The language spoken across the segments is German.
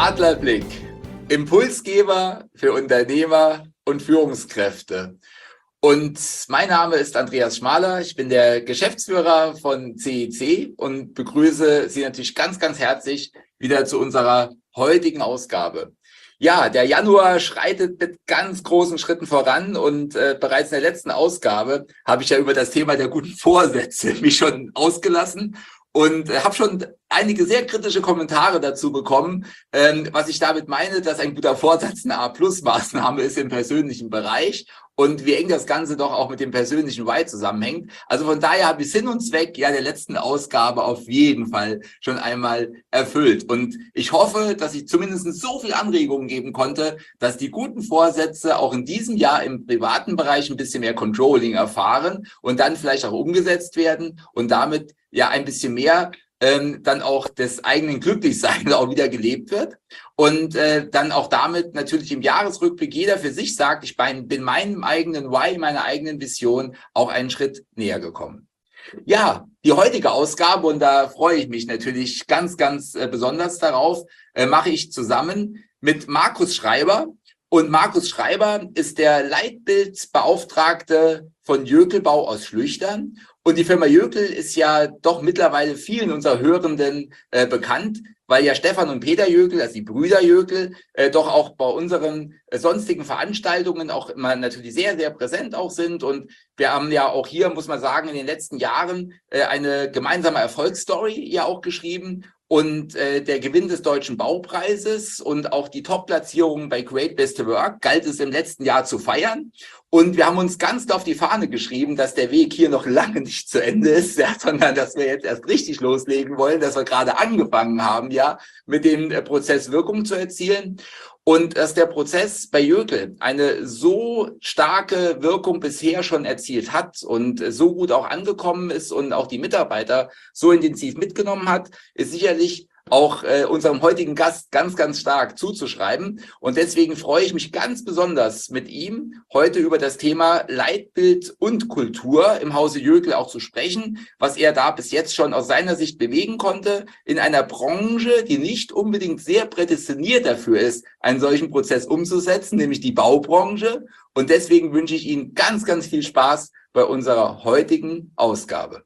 Adlerblick, Impulsgeber für Unternehmer und Führungskräfte. Und mein Name ist Andreas Schmaler, ich bin der Geschäftsführer von CEC und begrüße Sie natürlich ganz, ganz herzlich wieder zu unserer heutigen Ausgabe. Ja, der Januar schreitet mit ganz großen Schritten voran und bereits in der letzten Ausgabe habe ich ja über das Thema der guten Vorsätze mich schon ausgelassen. Und habe schon einige sehr kritische Kommentare dazu bekommen, was ich damit meine, dass ein guter Vorsatz eine A+-Maßnahme ist im persönlichen Bereich und wie eng das Ganze doch auch mit dem persönlichen Why zusammenhängt. Also von daher habe ich Sinn und Zweck ja der letzten Ausgabe auf jeden Fall schon einmal erfüllt. Und ich hoffe, dass ich zumindest so viel Anregungen geben konnte, dass die guten Vorsätze auch in diesem Jahr im privaten Bereich ein bisschen mehr Controlling erfahren und dann vielleicht auch umgesetzt werden und damit ja ein bisschen mehr dann auch des eigenen Glücklichseins auch wieder gelebt wird und dann auch damit natürlich im Jahresrückblick jeder für sich sagt, ich bin meinem eigenen Why, meiner eigenen Vision auch einen Schritt näher gekommen. Ja, die heutige Ausgabe, und da freue ich mich natürlich ganz, ganz besonders darauf, mache ich zusammen mit Markus Schreiber. Und Markus Schreiber ist der Leitbildbeauftragte von Jökelbau aus Schlüchtern. Und die Firma Jökel ist ja doch mittlerweile vielen unserer Hörenden bekannt, weil ja Stefan und Peter Jökel, also die Brüder Jökel, doch auch bei unseren sonstigen Veranstaltungen auch immer natürlich sehr, sehr präsent auch sind. Und wir haben ja auch hier, muss man sagen, in den letzten Jahren eine gemeinsame Erfolgsstory ja auch geschrieben. Und der Gewinn des Deutschen Baupreises und auch die Top-Platzierung bei Great Place to Work galt es im letzten Jahr zu feiern. Und wir haben uns ganz auf die Fahne geschrieben, dass der Weg hier noch lange nicht zu Ende ist, ja, sondern dass wir jetzt erst richtig loslegen wollen, dass wir gerade angefangen haben, ja, mit dem Prozess Wirkung zu erzielen. Und dass der Prozess bei Jökel eine so starke Wirkung bisher schon erzielt hat und so gut auch angekommen ist und auch die Mitarbeiter so intensiv mitgenommen hat, ist sicherlich auch unserem heutigen Gast ganz, ganz stark zuzuschreiben. Und deswegen freue ich mich ganz besonders mit ihm heute über das Thema Leitbild und Kultur im Hause Jökel auch zu sprechen, was er da bis jetzt schon aus seiner Sicht bewegen konnte in einer Branche, die nicht unbedingt sehr prädestiniert dafür ist, einen solchen Prozess umzusetzen, nämlich die Baubranche. Und deswegen wünsche ich Ihnen ganz, ganz viel Spaß bei unserer heutigen Ausgabe.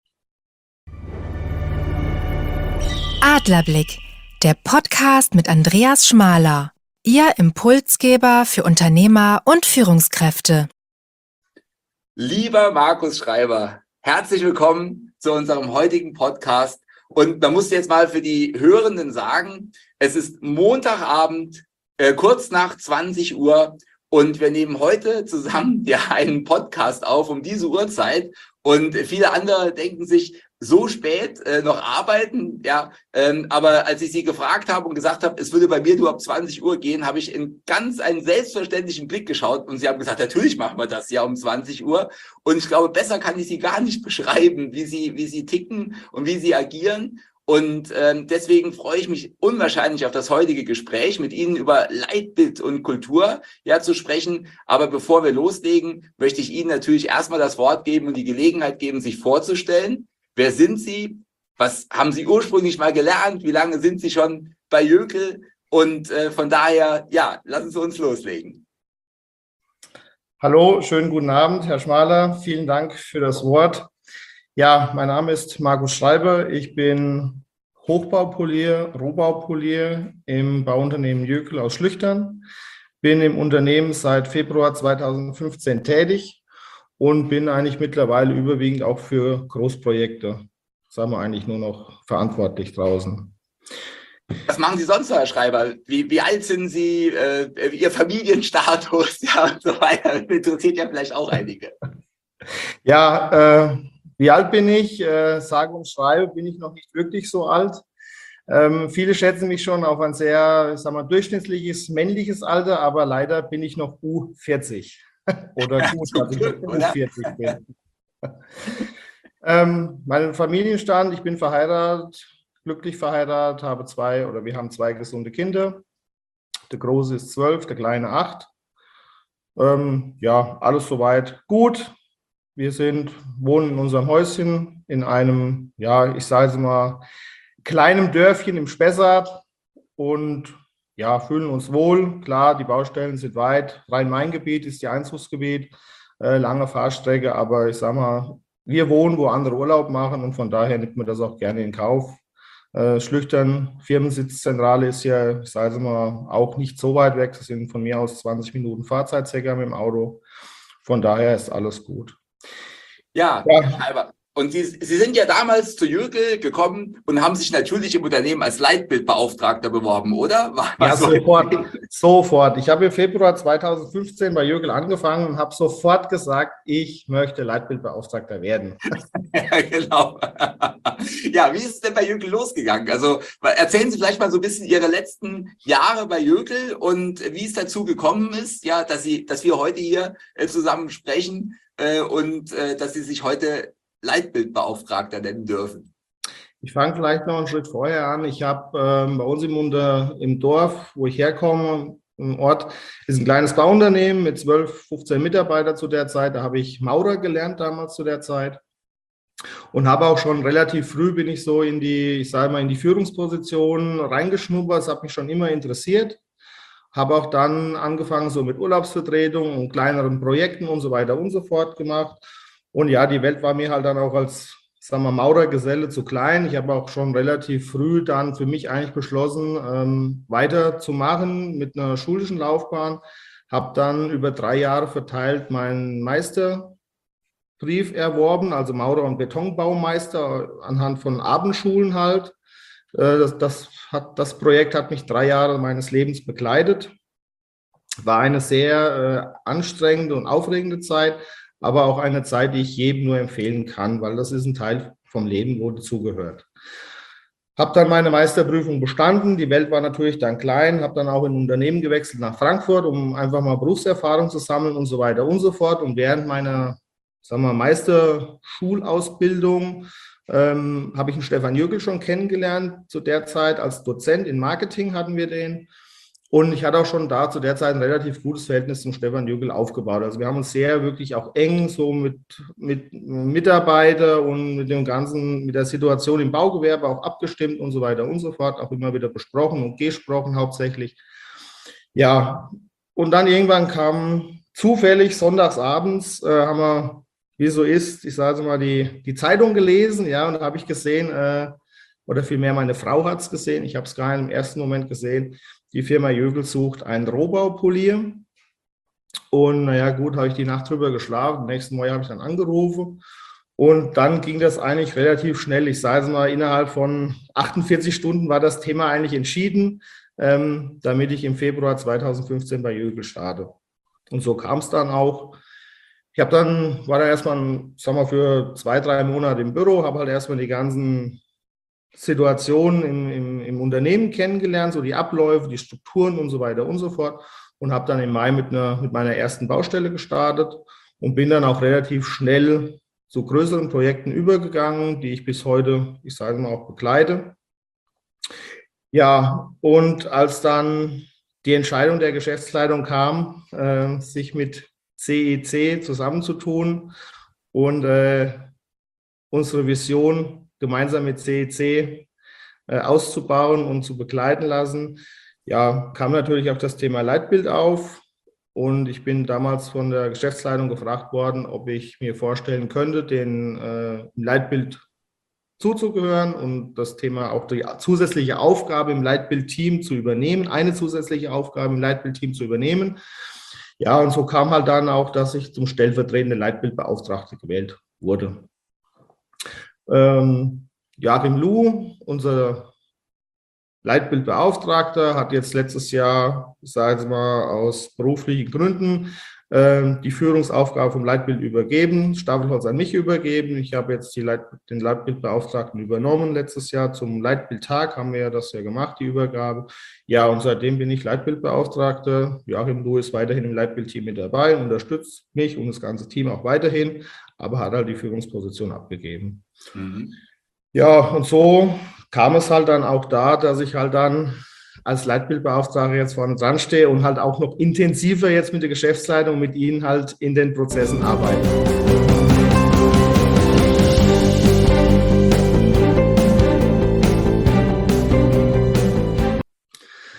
Adlerblick, der Podcast mit Andreas Schmaler, Ihr Impulsgeber für Unternehmer und Führungskräfte. Lieber Markus Schreiber, herzlich willkommen zu unserem heutigen Podcast. Und man muss jetzt mal für die Hörenden sagen, es ist Montagabend, kurz nach 20 Uhr und wir nehmen heute zusammen ja einen Podcast auf um diese Uhrzeit. Und viele andere denken sich, so spät noch arbeiten, ja, aber als ich Sie gefragt habe und gesagt habe, es würde bei mir nur ab 20 Uhr gehen, habe ich in ganz einen selbstverständlichen Blick geschaut und Sie haben gesagt, natürlich machen wir das ja um 20 Uhr. Und ich glaube, besser kann ich Sie gar nicht beschreiben, wie Sie ticken und wie Sie agieren. Und deswegen freue ich mich unwahrscheinlich auf das heutige Gespräch mit Ihnen über Leitbild und Kultur ja zu sprechen. Aber bevor wir loslegen, möchte ich Ihnen natürlich erstmal das Wort geben und die Gelegenheit geben, sich vorzustellen. Wer sind Sie? Was haben Sie ursprünglich mal gelernt? Wie lange sind Sie schon bei Jökel? Und von daher, ja, lassen Sie uns loslegen. Hallo, schönen guten Abend, Herr Schmaler. Vielen Dank für das Wort. Ja, mein Name ist Markus Schreiber. Ich bin Hochbaupolier, Rohbaupolier im Bauunternehmen Jökel aus Schlüchtern. Bin im Unternehmen seit Februar 2015 tätig und bin eigentlich mittlerweile überwiegend auch für Großprojekte, sagen wir eigentlich nur noch verantwortlich draußen. Was machen Sie sonst, Herr Schreiber? Wie alt sind Sie? Ihr Familienstatus, ja, und so weiter. Das interessiert ja vielleicht auch einige. Ja, wie alt bin ich? Sage und schreibe, bin ich noch nicht wirklich so alt. Viele schätzen mich schon auf ein sehr, ich sag mal, durchschnittliches männliches Alter, aber leider bin ich noch U40 oder gut, dass ich noch U40 bin. Mein Familienstand, ich bin verheiratet, glücklich verheiratet, wir haben zwei gesunde Kinder. Der Große ist 12, der Kleine 8. Ja, alles soweit gut. Wir wohnen in unserem Häuschen in einem, ja, ich sage es mal, kleinem Dörfchen im Spessart. und ja, fühlen uns wohl. Klar, die Baustellen sind weit. Rhein-Main-Gebiet ist ihr Einzugsgebiet, lange Fahrstrecke, aber ich sag mal, wir wohnen, wo andere Urlaub machen und von daher nimmt man das auch gerne in Kauf. Schlüchtern, Firmensitzzentrale ist ja, ich sage mal, auch nicht so weit weg. Das sind von mir aus 20 Minuten Fahrzeit circa mit dem Auto. Von daher ist alles gut. Ja, Herr Schreiber. Und Sie sind ja damals zu Jöckel gekommen und haben sich natürlich im Unternehmen als Leitbildbeauftragter beworben, oder? Ja, sofort. Ich habe im Februar 2015 bei Jöckel angefangen und habe sofort gesagt, ich möchte Leitbildbeauftragter werden. Ja, genau. Ja, wie ist es denn bei Jöckel losgegangen? Also erzählen Sie vielleicht mal so ein bisschen Ihre letzten Jahre bei Jöckel und wie es dazu gekommen ist, ja, dass wir heute hier zusammen sprechen und dass Sie sich heute Leitbildbeauftragter nennen dürfen. Ich fange vielleicht noch einen Schritt vorher an. Ich habe bei uns im Dorf, wo ich herkomme, im Ort, ist ein kleines Bauunternehmen mit 12, 15 Mitarbeitern zu der Zeit. Da habe ich Maurer gelernt damals zu der Zeit und habe auch schon relativ früh bin ich so in die Führungsposition reingeschnuppert. Das hat mich schon immer interessiert. Habe auch dann angefangen so mit Urlaubsvertretung und kleineren Projekten und so weiter und so fort gemacht. Und ja, die Welt war mir halt dann auch als, sagen wir, Maurergeselle zu klein. Ich habe auch schon relativ früh dann für mich eigentlich beschlossen, weiterzumachen mit einer schulischen Laufbahn. Habe dann über 3 Jahre verteilt meinen Meisterbrief erworben, also Maurer- und Betonbaumeister anhand von Abendschulen halt. Das Projekt hat mich 3 Jahre meines Lebens begleitet. War eine sehr anstrengende und aufregende Zeit, aber auch eine Zeit, die ich jedem nur empfehlen kann, weil das ist ein Teil vom Leben, wo dazugehört. Habe dann meine Meisterprüfung bestanden. Die Welt war natürlich dann klein. Habe dann auch in ein Unternehmen gewechselt nach Frankfurt, um einfach mal Berufserfahrung zu sammeln und so weiter und so fort. Und während meiner, sagen wir, Meisterschulausbildung habe ich einen Stefan Jöckel schon kennengelernt. Zu der Zeit als Dozent in Marketing hatten wir den. Und ich hatte auch schon da zu der Zeit ein relativ gutes Verhältnis zum Stefan Jöckel aufgebaut. Also wir haben uns sehr wirklich auch eng so mit Mitarbeitern und mit dem Ganzen, mit der Situation im Baugewerbe auch abgestimmt und so weiter und so fort, auch immer wieder besprochen und gesprochen hauptsächlich. Ja, und dann irgendwann kam zufällig sonntagsabends, haben wir, wie so ist, ich sage mal, die Zeitung gelesen, ja, und da habe ich gesehen, oder vielmehr meine Frau hat es gesehen, ich habe es gar im ersten Moment gesehen, die Firma Jöckel sucht einen Rohbaupolier. Und naja, gut, habe ich die Nacht drüber geschlafen. Am nächsten Morgen habe ich dann angerufen. Und dann ging das eigentlich relativ schnell. Ich sage es mal, innerhalb von 48 Stunden war das Thema eigentlich entschieden, damit ich im Februar 2015 bei Jöckel starte. Und so kam es dann auch. Ich war dann erstmal, sagen wir, für 2, 3 Monate im Büro, habe halt erstmal die ganzen Situationen im Unternehmen kennengelernt, so die Abläufe, die Strukturen und so weiter und so fort und habe dann im Mai mit meiner ersten Baustelle gestartet und bin dann auch relativ schnell zu größeren Projekten übergegangen, die ich bis heute, ich sage mal, auch begleite. Ja, und als dann die Entscheidung der Geschäftsleitung kam, sich mit CEC zusammenzutun und unsere Vision gemeinsam mit CEC auszubauen und zu begleiten lassen, ja, kam natürlich auch das Thema Leitbild auf. Und ich bin damals von der Geschäftsleitung gefragt worden, ob ich mir vorstellen könnte, den Leitbild zuzugehören und das Thema auch die zusätzliche Aufgabe im Leitbild-Team zu übernehmen, eine zusätzliche Aufgabe im Leitbild-Team zu übernehmen. Ja, und so kam halt dann auch, dass ich zum stellvertretenden Leitbildbeauftragten gewählt wurde. Joachim Luh, unser Leitbildbeauftragter, hat jetzt letztes Jahr, ich sage jetzt mal aus beruflichen Gründen, die Führungsaufgabe vom Leitbild übergeben, Staffelholz an mich übergeben. Ich habe jetzt den Leitbildbeauftragten übernommen letztes Jahr. Zum Leitbildtag haben wir das ja gemacht, die Übergabe. Ja, und seitdem bin ich Leitbildbeauftragter. Joachim Luh ist weiterhin im Leitbildteam mit dabei, unterstützt mich und das ganze Team auch weiterhin, aber hat halt die Führungsposition abgegeben. Mhm. Ja, und so kam es halt dann auch da, dass ich halt dann als Leitbildbeauftragter jetzt vorne dran stehe und halt auch noch intensiver jetzt mit der Geschäftsleitung, mit Ihnen halt in den Prozessen arbeite.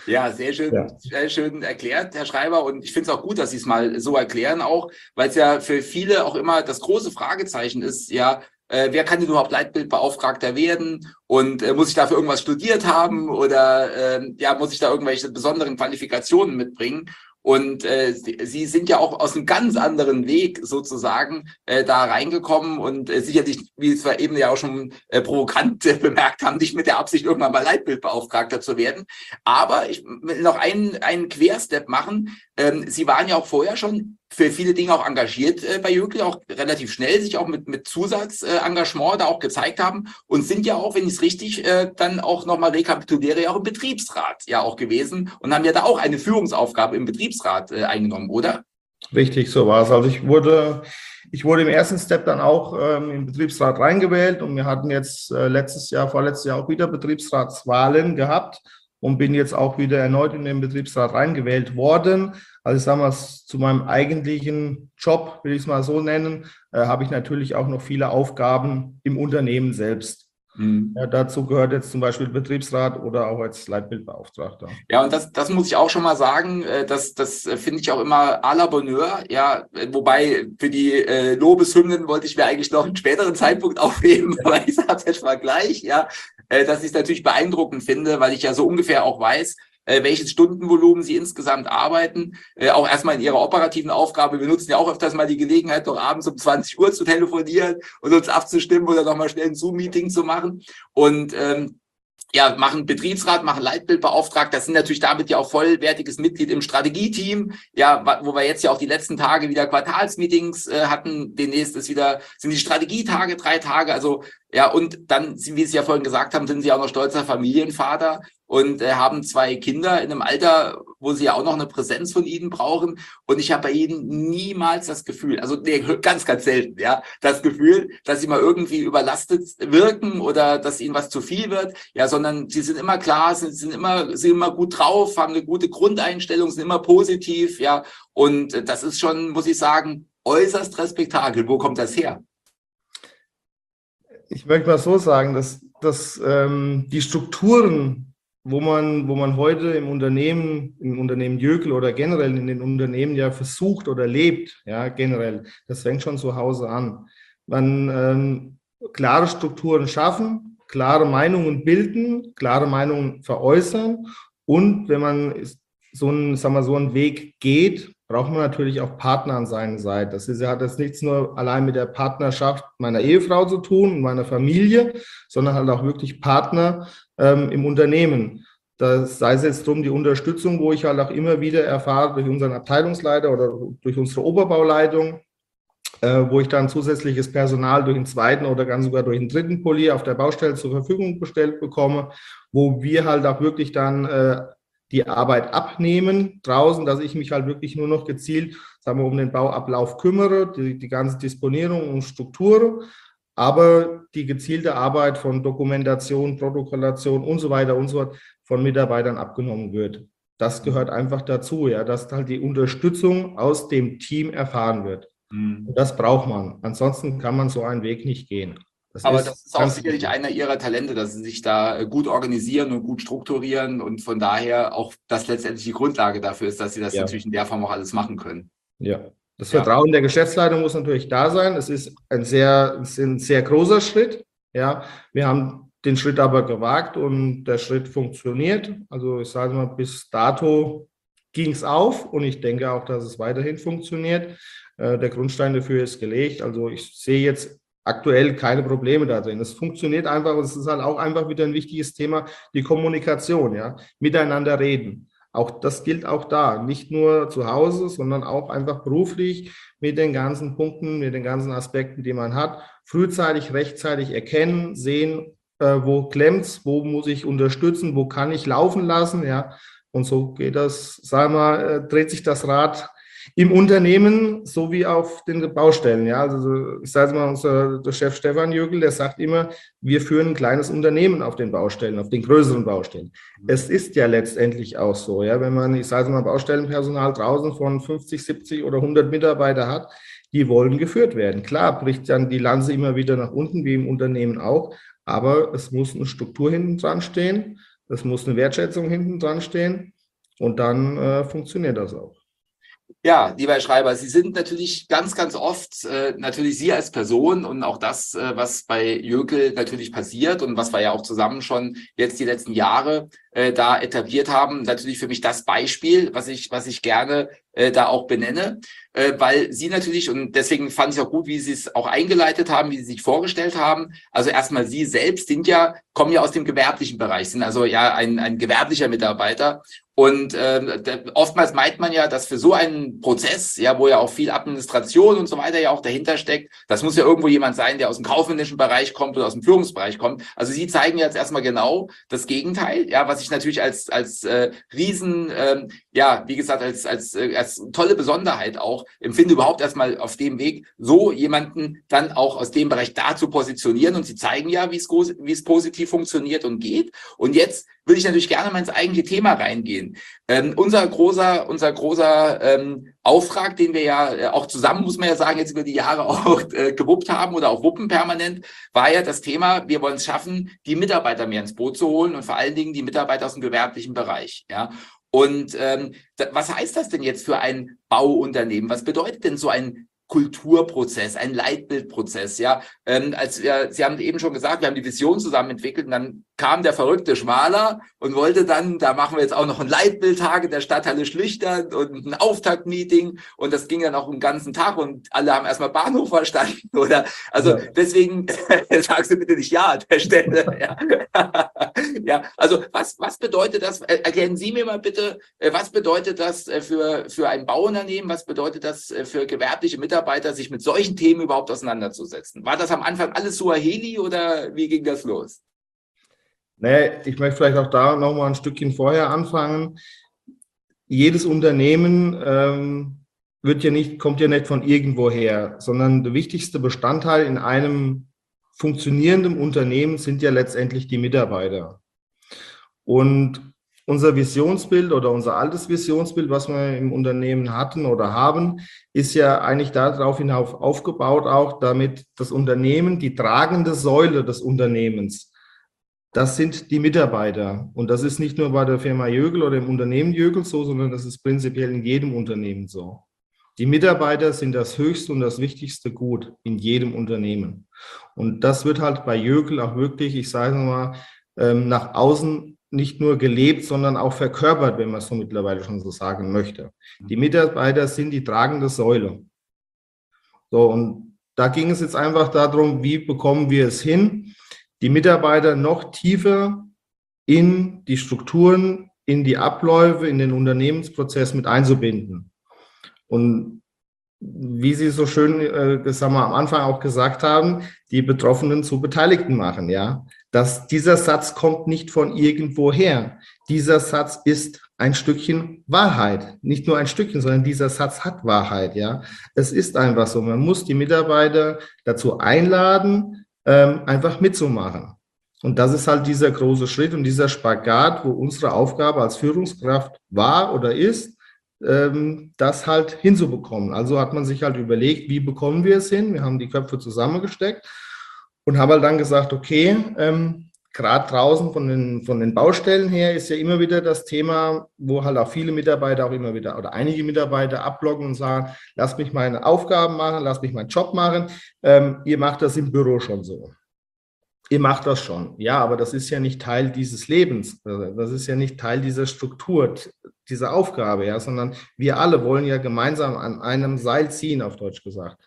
Ja, sehr schön erklärt, Herr Schreiber. Und ich finde es auch gut, dass Sie es mal so erklären auch, weil es ja für viele auch immer das große Fragezeichen ist, ja, wer kann denn überhaupt Leitbildbeauftragter werden? Und muss ich dafür irgendwas studiert haben oder ja, muss ich da irgendwelche besonderen Qualifikationen mitbringen? Und Sie sind ja auch aus einem ganz anderen Weg sozusagen da reingekommen und sicherlich, wie es wir eben ja auch schon provokant bemerkt haben, nicht mit der Absicht, irgendwann mal Leitbildbeauftragter zu werden. Aber ich will noch einen Querstep machen. Sie waren ja auch vorher schon für viele Dinge auch engagiert bei Jöckel, auch relativ schnell sich auch mit Zusatzengagement da auch gezeigt haben und sind ja auch, wenn ich es richtig dann auch nochmal rekapituliere, ja auch im Betriebsrat ja auch gewesen und haben ja da auch eine Führungsaufgabe im Betriebsrat eingenommen, oder? Richtig, so war es. Also ich wurde im ersten Step dann auch im Betriebsrat reingewählt und wir hatten jetzt vorletztes Jahr auch wieder Betriebsratswahlen gehabt und bin jetzt auch wieder erneut in den Betriebsrat reingewählt worden. Also ich sage mal, zu meinem eigentlichen Job, will ich es mal so nennen, habe ich natürlich auch noch viele Aufgaben im Unternehmen selbst. Ja, dazu gehört jetzt zum Beispiel Betriebsrat oder auch als Leitbildbeauftragter. Ja, und das muss ich auch schon mal sagen, das finde ich auch immer à la Bonheur, ja, wobei für die Lobeshymnen wollte ich mir eigentlich noch einen späteren Zeitpunkt aufheben, aber ich sage es jetzt mal gleich, ja, dass ich es natürlich beeindruckend finde, weil ich ja so ungefähr auch weiß, welches Stundenvolumen Sie insgesamt arbeiten, auch erstmal in Ihrer operativen Aufgabe. Wir nutzen ja auch öfters mal die Gelegenheit, doch abends um 20 Uhr zu telefonieren und uns abzustimmen oder nochmal schnell ein Zoom-Meeting zu machen. Und ja, machen Betriebsrat, machen Leitbildbeauftragter, das sind natürlich damit ja auch vollwertiges Mitglied im Strategieteam, ja, wo wir jetzt ja auch die letzten Tage wieder Quartalsmeetings hatten, demnächst sind die Strategietage 3 Tage, also ja, und dann, wie Sie ja vorhin gesagt haben, sind Sie auch noch stolzer Familienvater und haben 2 Kinder in einem Alter, wo Sie ja auch noch eine Präsenz von Ihnen brauchen. Und ich habe bei Ihnen niemals das Gefühl, also nee, ganz, ganz selten, ja, das Gefühl, dass Sie mal irgendwie überlastet wirken oder dass Ihnen was zu viel wird, ja, sondern Sie sind immer klar, sind immer gut drauf, haben eine gute Grundeinstellung, sind immer positiv, ja. Und das ist schon, muss ich sagen, äußerst respektabel. Wo kommt das her? Ich möchte mal so sagen, dass die Strukturen, wo man heute im Unternehmen Jöckel oder generell in den Unternehmen ja versucht oder lebt, ja, generell, das fängt schon zu Hause an. Man klare Strukturen schaffen, klare Meinungen bilden, klare Meinungen veräußern und wenn man so einen Weg geht, braucht man natürlich auch Partner an seiner Seite. Hat das nichts nur allein mit der Partnerschaft meiner Ehefrau zu tun und meiner Familie, sondern halt auch wirklich Partner im Unternehmen. Das sei es jetzt drum die Unterstützung, wo ich halt auch immer wieder erfahre durch unseren Abteilungsleiter oder durch unsere Oberbauleitung, wo ich dann zusätzliches Personal durch den 2. oder ganz sogar durch den 3. Polier auf der Baustelle zur Verfügung gestellt bekomme, wo wir halt auch wirklich dann die Arbeit abnehmen draußen, dass ich mich halt wirklich nur noch gezielt, sagen wir, um den Bauablauf kümmere, die ganze Disponierung und Struktur, aber die gezielte Arbeit von Dokumentation, Protokollation und so weiter und so fort von Mitarbeitern abgenommen wird. Das gehört einfach dazu, ja, dass halt die Unterstützung aus dem Team erfahren wird. Und das braucht man. Ansonsten kann man so einen Weg nicht gehen. Aber das ist auch sicherlich einer Ihrer Talente, dass Sie sich da gut organisieren und gut strukturieren und von daher auch das letztendlich die Grundlage dafür ist, dass Sie das natürlich in der Form auch alles machen können. Ja, das Vertrauen der Geschäftsleitung muss natürlich da sein. Es ist ein sehr großer Schritt. Ja, wir haben den Schritt aber gewagt und der Schritt funktioniert. Also ich sage mal, bis dato ging es auf und ich denke auch, dass es weiterhin funktioniert. Der Grundstein dafür ist gelegt. Also ich sehe jetzt aktuell keine Probleme da drin. Es funktioniert einfach und es ist halt auch einfach wieder ein wichtiges Thema, die Kommunikation, ja, miteinander reden. Auch das gilt auch da, nicht nur zu Hause, sondern auch einfach beruflich mit den ganzen Punkten, mit den ganzen Aspekten, die man hat, frühzeitig, rechtzeitig erkennen, sehen, wo klemmt's, wo muss ich unterstützen, wo kann ich laufen lassen, ja. Und so geht das, sagen wir, dreht sich das Rad im Unternehmen sowie auf den Baustellen. Ja, also ich sage mal, der Chef Stefan Jöckel, der sagt immer, wir führen ein kleines Unternehmen auf den Baustellen, auf den größeren Baustellen. Es ist ja letztendlich auch so, ja, wenn man, ich sage mal, Baustellenpersonal draußen von 50, 70 oder 100 Mitarbeiter hat, die wollen geführt werden. Klar bricht dann die Lanze immer wieder nach unten, wie im Unternehmen auch, aber es muss eine Struktur hinten dran stehen, es muss eine Wertschätzung hinten dran stehen. Und dann funktioniert das auch. Ja, lieber Herr Schreiber, Sie sind natürlich ganz, ganz oft, natürlich Sie als Person und auch das, was bei Jökel natürlich passiert und was wir ja auch zusammen schon jetzt die letzten Jahre da etabliert haben, natürlich für mich das Beispiel, was ich gerne da auch benenne, weil Sie natürlich, und deswegen fand ich auch gut, wie Sie es auch eingeleitet haben, wie Sie sich vorgestellt haben. Also erstmal Sie selbst kommen ja aus dem gewerblichen Bereich, sind also ja ein gewerblicher Mitarbeiter. Und oftmals meint man ja, dass für so einen Prozess, ja, wo ja auch viel Administration und so weiter ja auch dahinter steckt, das muss ja irgendwo jemand sein, der aus dem kaufmännischen Bereich kommt oder aus dem Führungsbereich kommt. Also Sie zeigen jetzt erstmal genau das Gegenteil, ja, was ich natürlich als Riesen, ja, wie gesagt, als tolle Besonderheit auch empfinde, überhaupt erstmal auf dem Weg, so jemanden dann auch aus dem Bereich da zu positionieren. Und Sie zeigen ja, wie es positiv funktioniert und geht. Und jetzt würde ich natürlich gerne mal ins eigentliche Thema reingehen. Unser großer Auftrag, den wir ja auch zusammen, muss man ja sagen, jetzt über die Jahre auch gewuppt haben oder auch wuppen permanent, war ja das Thema, wir wollen es schaffen, die Mitarbeiter mehr ins Boot zu holen und vor allen Dingen die Mitarbeiter aus dem gewerblichen Bereich. Ja. Und was heißt das denn jetzt für ein Bauunternehmen? Was bedeutet denn so ein Kulturprozess, ein Leitbildprozess, ja. Sie haben eben schon gesagt, wir haben die Vision zusammen entwickelt und dann kam der verrückte Schmaler und wollte dann, da machen wir jetzt auch noch ein Leitbildtag in der Stadthalle Schlüchtern und ein Auftaktmeeting und das ging dann auch den ganzen Tag und alle haben erstmal Bahnhof verstanden, oder? Also deswegen sagst du bitte nicht ja an der Stelle. Ja, ja, also was bedeutet das? Erklären Sie mir mal bitte, was bedeutet das für ein Bauunternehmen? Was bedeutet das für gewerbliche Mitarbeiter, sich mit solchen Themen überhaupt auseinanderzusetzen? War das am Anfang alles Suaheli oder wie ging das los? Nee, ich möchte vielleicht auch da nochmal ein Stückchen vorher anfangen. Jedes Unternehmen kommt ja nicht von irgendwoher, sondern der wichtigste Bestandteil in einem funktionierenden Unternehmen sind ja letztendlich die Mitarbeiter. Und unser Visionsbild oder unser altes Visionsbild, was wir im Unternehmen hatten oder haben, ist ja eigentlich darauf hinauf aufgebaut, auch damit das Unternehmen, die tragende Säule des Unternehmens, das sind die Mitarbeiter. Und das ist nicht nur bei der Firma Jökel oder im Unternehmen Jökel so, sondern das ist prinzipiell in jedem Unternehmen so. Die Mitarbeiter sind das höchste und das wichtigste Gut in jedem Unternehmen. Und das wird halt bei Jökel auch wirklich, ich sage mal, nach außen nicht nur gelebt, sondern auch verkörpert, wenn man es so mittlerweile schon so sagen möchte. Die Mitarbeiter sind die tragende Säule. So, und da ging es jetzt einfach darum, wie bekommen wir es hin, die Mitarbeiter noch tiefer in die Strukturen, in die Abläufe, in den Unternehmensprozess mit einzubinden. Und wie Sie so schön, das haben wir am Anfang auch gesagt haben, die Betroffenen zu Beteiligten machen, ja. Dieser Satz kommt nicht von irgendwoher. Dieser Satz ist ein Stückchen Wahrheit. Nicht nur ein Stückchen, sondern dieser Satz hat Wahrheit, ja. Es ist einfach so. Man muss die Mitarbeiter dazu einladen, einfach mitzumachen. Und das ist halt dieser große Schritt und dieser Spagat, wo unsere Aufgabe als Führungskraft war oder ist, das halt hinzubekommen. Also hat man sich halt überlegt, wie bekommen wir es hin? Wir haben die Köpfe zusammengesteckt und haben halt dann gesagt, okay, gerade draußen von den Baustellen her ist ja immer wieder das Thema, wo halt auch viele Mitarbeiter auch immer wieder oder einige Mitarbeiter abblocken und sagen, lasst mich meine Aufgaben machen, lasst mich meinen Job machen. Ihr macht das im Büro schon so. Ihr macht das schon. Ja, aber das ist ja nicht Teil dieses Lebens. Das ist ja nicht Teil dieser Struktur, dieser Aufgabe, ja, sondern wir alle wollen ja gemeinsam an einem Seil ziehen, auf Deutsch gesagt.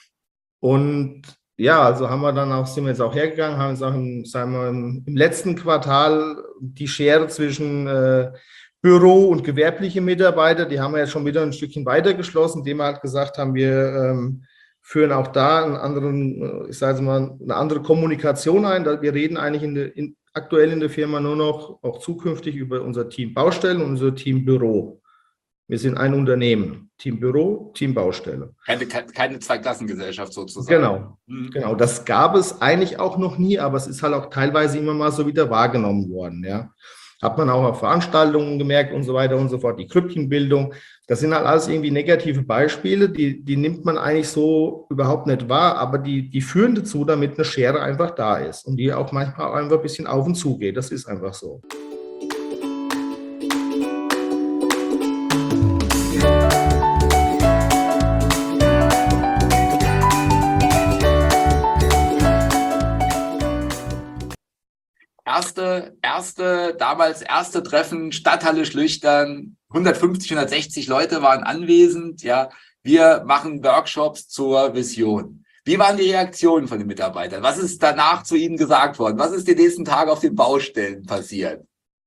Und ja, also sind wir jetzt auch hergegangen, haben jetzt auch im letzten Quartal die Schere zwischen Büro und gewerbliche Mitarbeiter, die haben wir jetzt schon wieder ein Stückchen weiter geschlossen, indem wir halt gesagt haben, wir führen auch da eine andere Kommunikation ein. Wir reden eigentlich aktuell in der Firma nur noch, auch zukünftig, über unser Team Baustellen und unser Team Büro. Wir sind ein Unternehmen. Team Büro, Team Baustelle. Keine Zweiklassengesellschaft sozusagen. Genau. Das gab es eigentlich auch noch nie, aber es ist halt auch teilweise immer mal so wieder wahrgenommen worden. Ja. Hat man auch auf Veranstaltungen gemerkt und so weiter und so fort. Die Krüppchenbildung, das sind halt alles irgendwie negative Beispiele, die nimmt man eigentlich so überhaupt nicht wahr, aber die führen dazu, damit eine Schere einfach da ist und die auch manchmal einfach ein bisschen auf und zu geht. Das ist einfach so. damals erste Treffen, Stadthalle Schlüchtern, 150, 160 Leute waren anwesend, ja. Wir machen Workshops zur Vision. Wie waren die Reaktionen von den Mitarbeitern? Was ist danach zu Ihnen gesagt worden? Was ist die nächsten Tage auf den Baustellen passiert?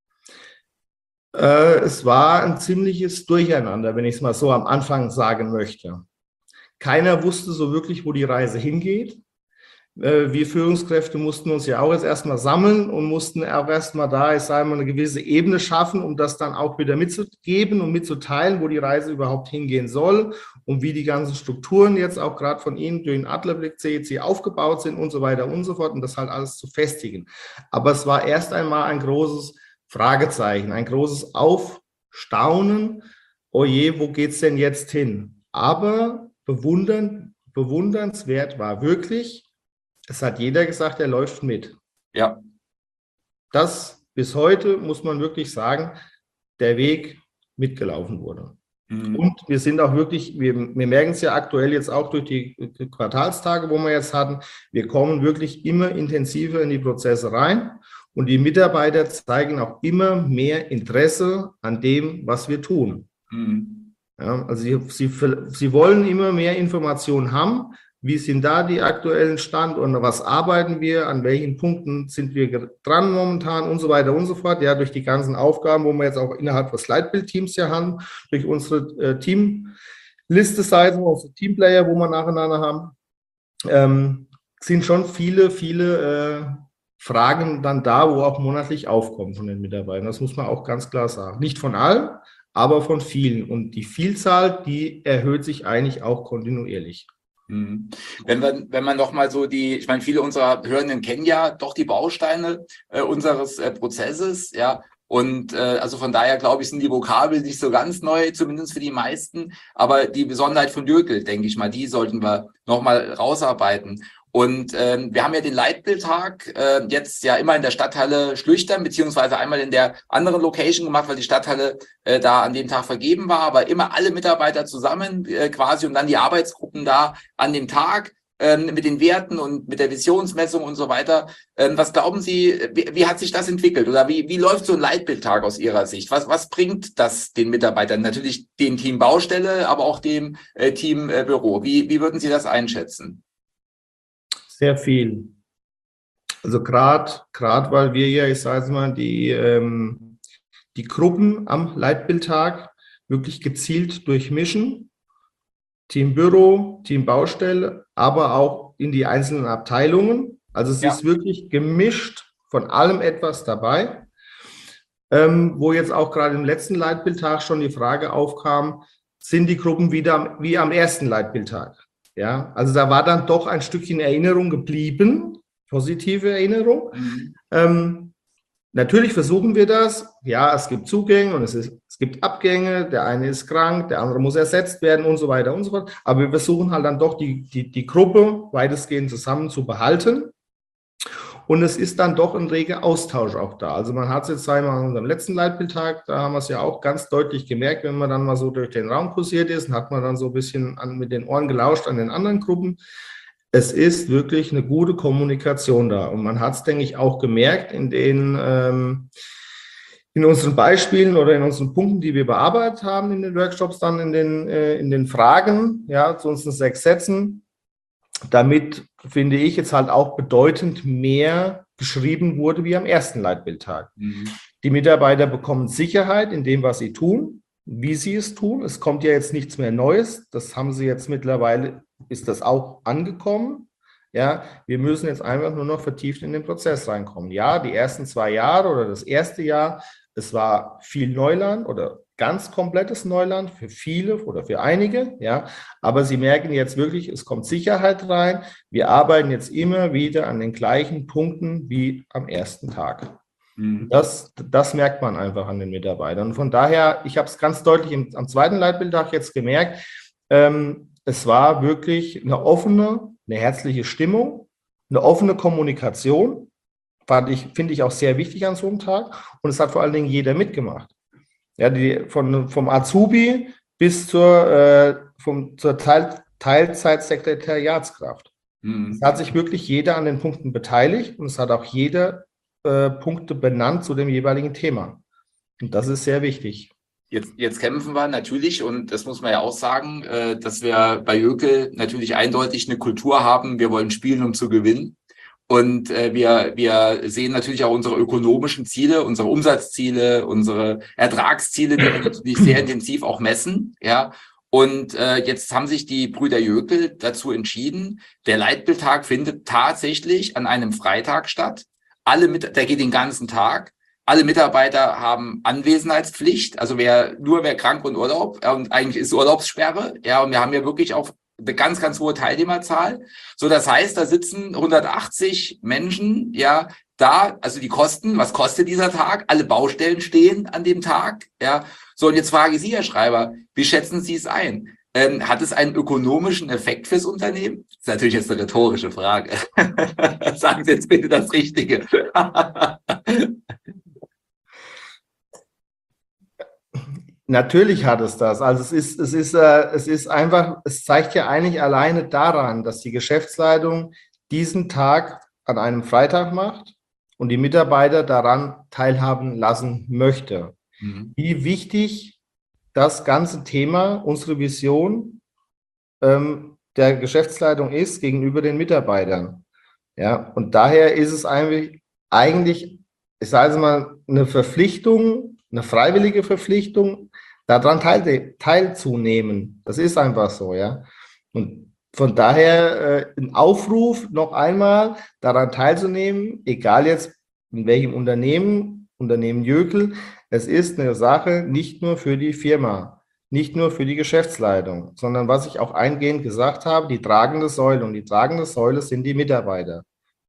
Es war ein ziemliches Durcheinander, wenn ich es mal so am Anfang sagen möchte. Keiner wusste so wirklich, wo die Reise hingeht. Wir Führungskräfte mussten uns ja auch jetzt erstmal sammeln und mussten auch erstmal da, ich sage mal, eine gewisse Ebene schaffen, um das dann auch wieder mitzugeben und mitzuteilen, wo die Reise überhaupt hingehen soll und wie die ganzen Strukturen jetzt auch gerade von Ihnen durch den Adlerblick CEC aufgebaut sind und so weiter und so fort und das halt alles zu festigen. Aber es war erst einmal ein großes Fragezeichen, ein großes Aufstaunen. Oh je, wo geht's denn jetzt hin? Aber bewundernswert war wirklich, es hat jeder gesagt, er läuft mit. Ja. Das bis heute, muss man wirklich sagen, der Weg mitgelaufen wurde. Mhm. Und wir sind auch wirklich, wir merken es ja aktuell jetzt auch durch die Quartalstage, wo wir jetzt hatten, wir kommen wirklich immer intensiver in die Prozesse rein und die Mitarbeiter zeigen auch immer mehr Interesse an dem, was wir tun. Mhm. Ja, also sie wollen immer mehr Informationen haben. Wie sind da die aktuellen Stand und was arbeiten wir, an welchen Punkten sind wir dran momentan und so weiter und so fort. Ja, durch die ganzen Aufgaben, wo wir jetzt auch innerhalb des Leitbildteams ja haben, durch unsere Teamliste-Seiten, unsere Teamplayer, wo wir nacheinander haben, sind schon viele Fragen dann da, wo auch monatlich aufkommen von den Mitarbeitern. Das muss man auch ganz klar sagen. Nicht von allen, aber von vielen. Und die Vielzahl, die erhöht sich eigentlich auch kontinuierlich. Wenn man noch mal so ich meine, viele unserer Hörenden kennen ja doch die Bausteine unseres Prozesses, ja. Und also von daher, glaube ich, sind die Vokabeln nicht so ganz neu, zumindest für die meisten. Aber die Besonderheit von Jöckel, denke ich mal, die sollten wir noch mal rausarbeiten. Und wir haben ja den Leitbildtag jetzt ja immer in der Stadthalle Schlüchtern, beziehungsweise einmal in der anderen Location gemacht, weil die Stadthalle da an dem Tag vergeben war, aber immer alle Mitarbeiter zusammen quasi und dann die Arbeitsgruppen da an dem Tag mit den Werten und mit der Visionsmessung und so weiter. Was glauben Sie, wie hat sich das entwickelt oder wie läuft so ein Leitbildtag aus Ihrer Sicht? Was bringt das den Mitarbeitern? Natürlich dem Team Baustelle, aber auch dem Team Büro. Wie würden Sie das einschätzen? Sehr viel. Also gerade weil wir ja, ich sage mal, die Gruppen am Leitbildtag wirklich gezielt durchmischen, Team Büro, Team Baustelle, aber auch in die einzelnen Abteilungen. Also es ist wirklich gemischt, von allem etwas dabei. Wo jetzt auch gerade im letzten Leitbildtag schon die Frage aufkam, sind die Gruppen wieder wie am ersten Leitbildtag? Ja, also da war dann doch ein Stückchen Erinnerung geblieben, positive Erinnerung. Natürlich versuchen wir das. Ja, es gibt Zugänge und es gibt Abgänge. Der eine ist krank, der andere muss ersetzt werden und so weiter und so fort. Aber wir versuchen halt dann doch die Gruppe weitestgehend zusammen zu behalten. Und es ist dann doch ein reger Austausch auch da. Also man hat es jetzt einmal an unserem letzten Leitbildtag, da haben wir es ja auch ganz deutlich gemerkt, wenn man dann mal so durch den Raum kursiert ist, und hat man dann so ein bisschen mit den Ohren gelauscht an den anderen Gruppen. Es ist wirklich eine gute Kommunikation da. Und man hat es, denke ich, auch gemerkt in unseren Beispielen oder in unseren Punkten, die wir bearbeitet haben in den Workshops, dann in den Fragen, ja, zu unseren 6 Sätzen. Damit, finde ich, jetzt halt auch bedeutend mehr geschrieben wurde wie am ersten Leitbildtag. Mhm. Die Mitarbeiter bekommen Sicherheit in dem, was sie tun, wie sie es tun. Es kommt ja jetzt nichts mehr Neues. Das haben sie jetzt mittlerweile, ist das auch angekommen. Ja, wir müssen jetzt einfach nur noch vertieft in den Prozess reinkommen. Ja, die ersten 2 Jahre oder das erste Jahr, es war viel Neuland oder ganz komplettes Neuland für viele oder für einige, ja. Aber Sie merken jetzt wirklich, es kommt Sicherheit rein. Wir arbeiten jetzt immer wieder an den gleichen Punkten wie am ersten Tag. Mhm. Das merkt man einfach an den Mitarbeitern. Und von daher, ich habe es ganz deutlich am zweiten Leitbildtag jetzt gemerkt, es war wirklich eine offene, eine herzliche Stimmung, eine offene Kommunikation. Finde ich auch sehr wichtig an so einem Tag. Und es hat vor allen Dingen jeder mitgemacht. Ja, vom Azubi bis zur Teilzeitsekretariatskraft. Mhm. Es hat sich wirklich jeder an den Punkten beteiligt und es hat auch jeder Punkte benannt zu dem jeweiligen Thema. Und das ist sehr wichtig. Jetzt kämpfen wir natürlich, und das muss man ja auch sagen, dass wir bei Jökel natürlich eindeutig eine Kultur haben. Wir wollen spielen, um zu gewinnen. Und wir sehen natürlich auch unsere ökonomischen Ziele, unsere Umsatzziele, unsere Ertragsziele, die wir natürlich sehr intensiv auch messen. Ja. Und jetzt haben sich die Brüder Jökel dazu entschieden, der Leitbildtag findet tatsächlich an einem Freitag statt. Der geht den ganzen Tag. Alle Mitarbeiter haben Anwesenheitspflicht, also wer krank und Urlaub, und eigentlich ist Urlaubssperre, ja, und wir haben ja wirklich auch eine ganz, ganz hohe Teilnehmerzahl. So, das heißt, da sitzen 180 Menschen, ja, da, also die Kosten, was kostet dieser Tag? Alle Baustellen stehen an dem Tag, ja. So, und jetzt frage ich Sie, Herr Schreiber, wie schätzen Sie es ein? Hat es einen ökonomischen Effekt fürs Unternehmen? Das ist natürlich jetzt eine rhetorische Frage. Sagen Sie jetzt bitte das Richtige. Natürlich hat es das. Also es ist einfach, es zeigt ja eigentlich alleine daran, dass die Geschäftsleitung diesen Tag an einem Freitag macht und die Mitarbeiter daran teilhaben lassen möchte. Wie wichtig das ganze Thema, unsere Vision der Geschäftsleitung ist gegenüber den Mitarbeitern. Ja, und daher ist es eigentlich, ich sage mal, eine Verpflichtung, eine freiwillige Verpflichtung, daran teilzunehmen. Das ist einfach so, ja. Und von daher ein Aufruf noch einmal, daran teilzunehmen, egal jetzt in welchem Unternehmen Jökel, es ist eine Sache nicht nur für die Firma, nicht nur für die Geschäftsleitung, sondern was ich auch eingehend gesagt habe, die tragende Säule. Und die tragende Säule sind die Mitarbeiter.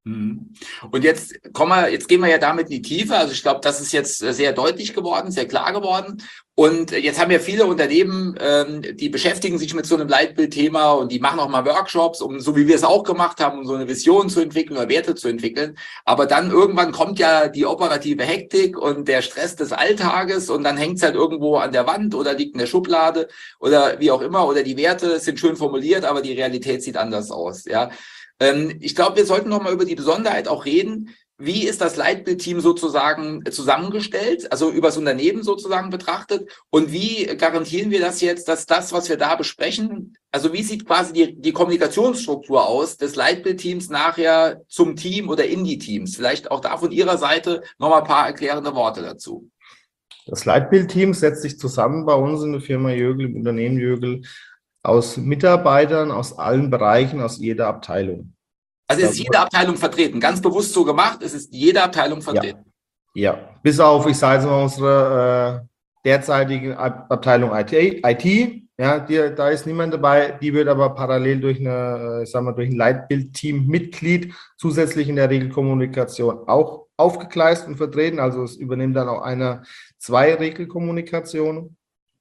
Und jetzt gehen wir ja damit in die Tiefe. Also ich glaube, das ist jetzt sehr deutlich geworden, sehr klar geworden. Und jetzt haben ja viele Unternehmen, die beschäftigen sich mit so einem Leitbildthema und die machen auch mal Workshops, so wie wir es auch gemacht haben, um so eine Vision zu entwickeln oder Werte zu entwickeln. Aber dann irgendwann kommt ja die operative Hektik und der Stress des Alltages und dann hängt es halt irgendwo an der Wand oder liegt in der Schublade oder wie auch immer. Oder die Werte sind schön formuliert, aber die Realität sieht anders aus. Ja. Ich glaube, wir sollten noch mal über die Besonderheit auch reden. Wie ist das Leitbildteam sozusagen zusammengestellt, also übers Unternehmen sozusagen betrachtet? Und wie garantieren wir das jetzt, dass das, was wir da besprechen, also wie sieht quasi die Kommunikationsstruktur aus des Leitbildteams nachher zum Team oder in die Teams? Vielleicht auch da von Ihrer Seite noch mal ein paar erklärende Worte dazu. Das Leitbildteam setzt sich zusammen bei uns in der Firma Jökel, im Unternehmen Jökel, aus Mitarbeitern aus allen Bereichen, aus jeder Abteilung. Also ist jede Abteilung vertreten, ganz bewusst so gemacht, es ist jede Abteilung vertreten. Ja. Bis auf, ich sage jetzt mal, unsere derzeitige Abteilung IT, ja, da ist niemand dabei, die wird aber parallel durch durch ein Leitbildteam-Mitglied zusätzlich in der Regelkommunikation auch aufgegleist und vertreten, also es übernimmt dann auch zwei Regelkommunikationen.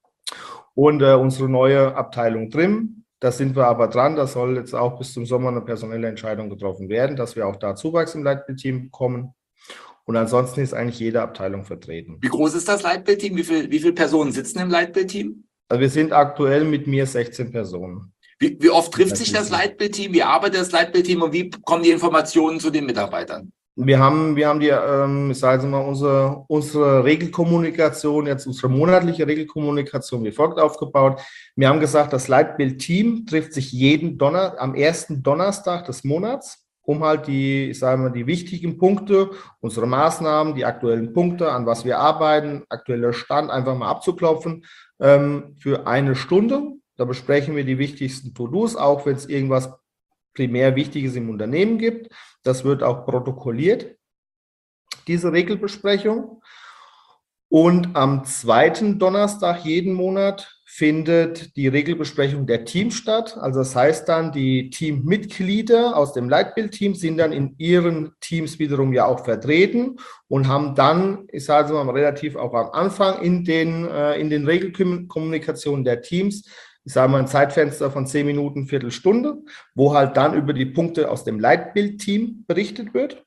Und unsere neue Abteilung Trim, da sind wir aber dran, da soll jetzt auch bis zum Sommer eine personelle Entscheidung getroffen werden, dass wir auch da Zuwachs im Leitbildteam bekommen. Und ansonsten ist eigentlich jede Abteilung vertreten. Wie groß ist das Leitbildteam? Wie viele Personen sitzen im Leitbildteam? Also wir sind aktuell mit mir 16 Personen. Wie oft trifft sich das Leitbildteam? Wie arbeitet das Leitbildteam und wie kommen die Informationen zu den Mitarbeitern? Wir haben ich sage mal, unsere Regelkommunikation, jetzt unsere monatliche Regelkommunikation wie folgt aufgebaut. Wir haben gesagt, das Leitbildteam trifft sich am ersten Donnerstag des Monats, um halt die wichtigen Punkte, unsere Maßnahmen, die aktuellen Punkte, an was wir arbeiten, aktueller Stand einfach mal abzuklopfen für eine Stunde. Da besprechen wir die wichtigsten To-Dos, auch wenn es irgendwas primär Wichtiges im Unternehmen gibt. Das wird auch protokolliert, diese Regelbesprechung. Und am zweiten Donnerstag jeden Monat findet die Regelbesprechung der Teams statt. Also das heißt dann, die Teammitglieder aus dem Leitbildteam sind dann in ihren Teams wiederum ja auch vertreten und haben dann, ich sage mal relativ auch am Anfang in den Regelkommunikationen der Teams, ich sage mal ein Zeitfenster von 10 Minuten, Viertelstunde, wo halt dann über die Punkte aus dem Leitbildteam berichtet wird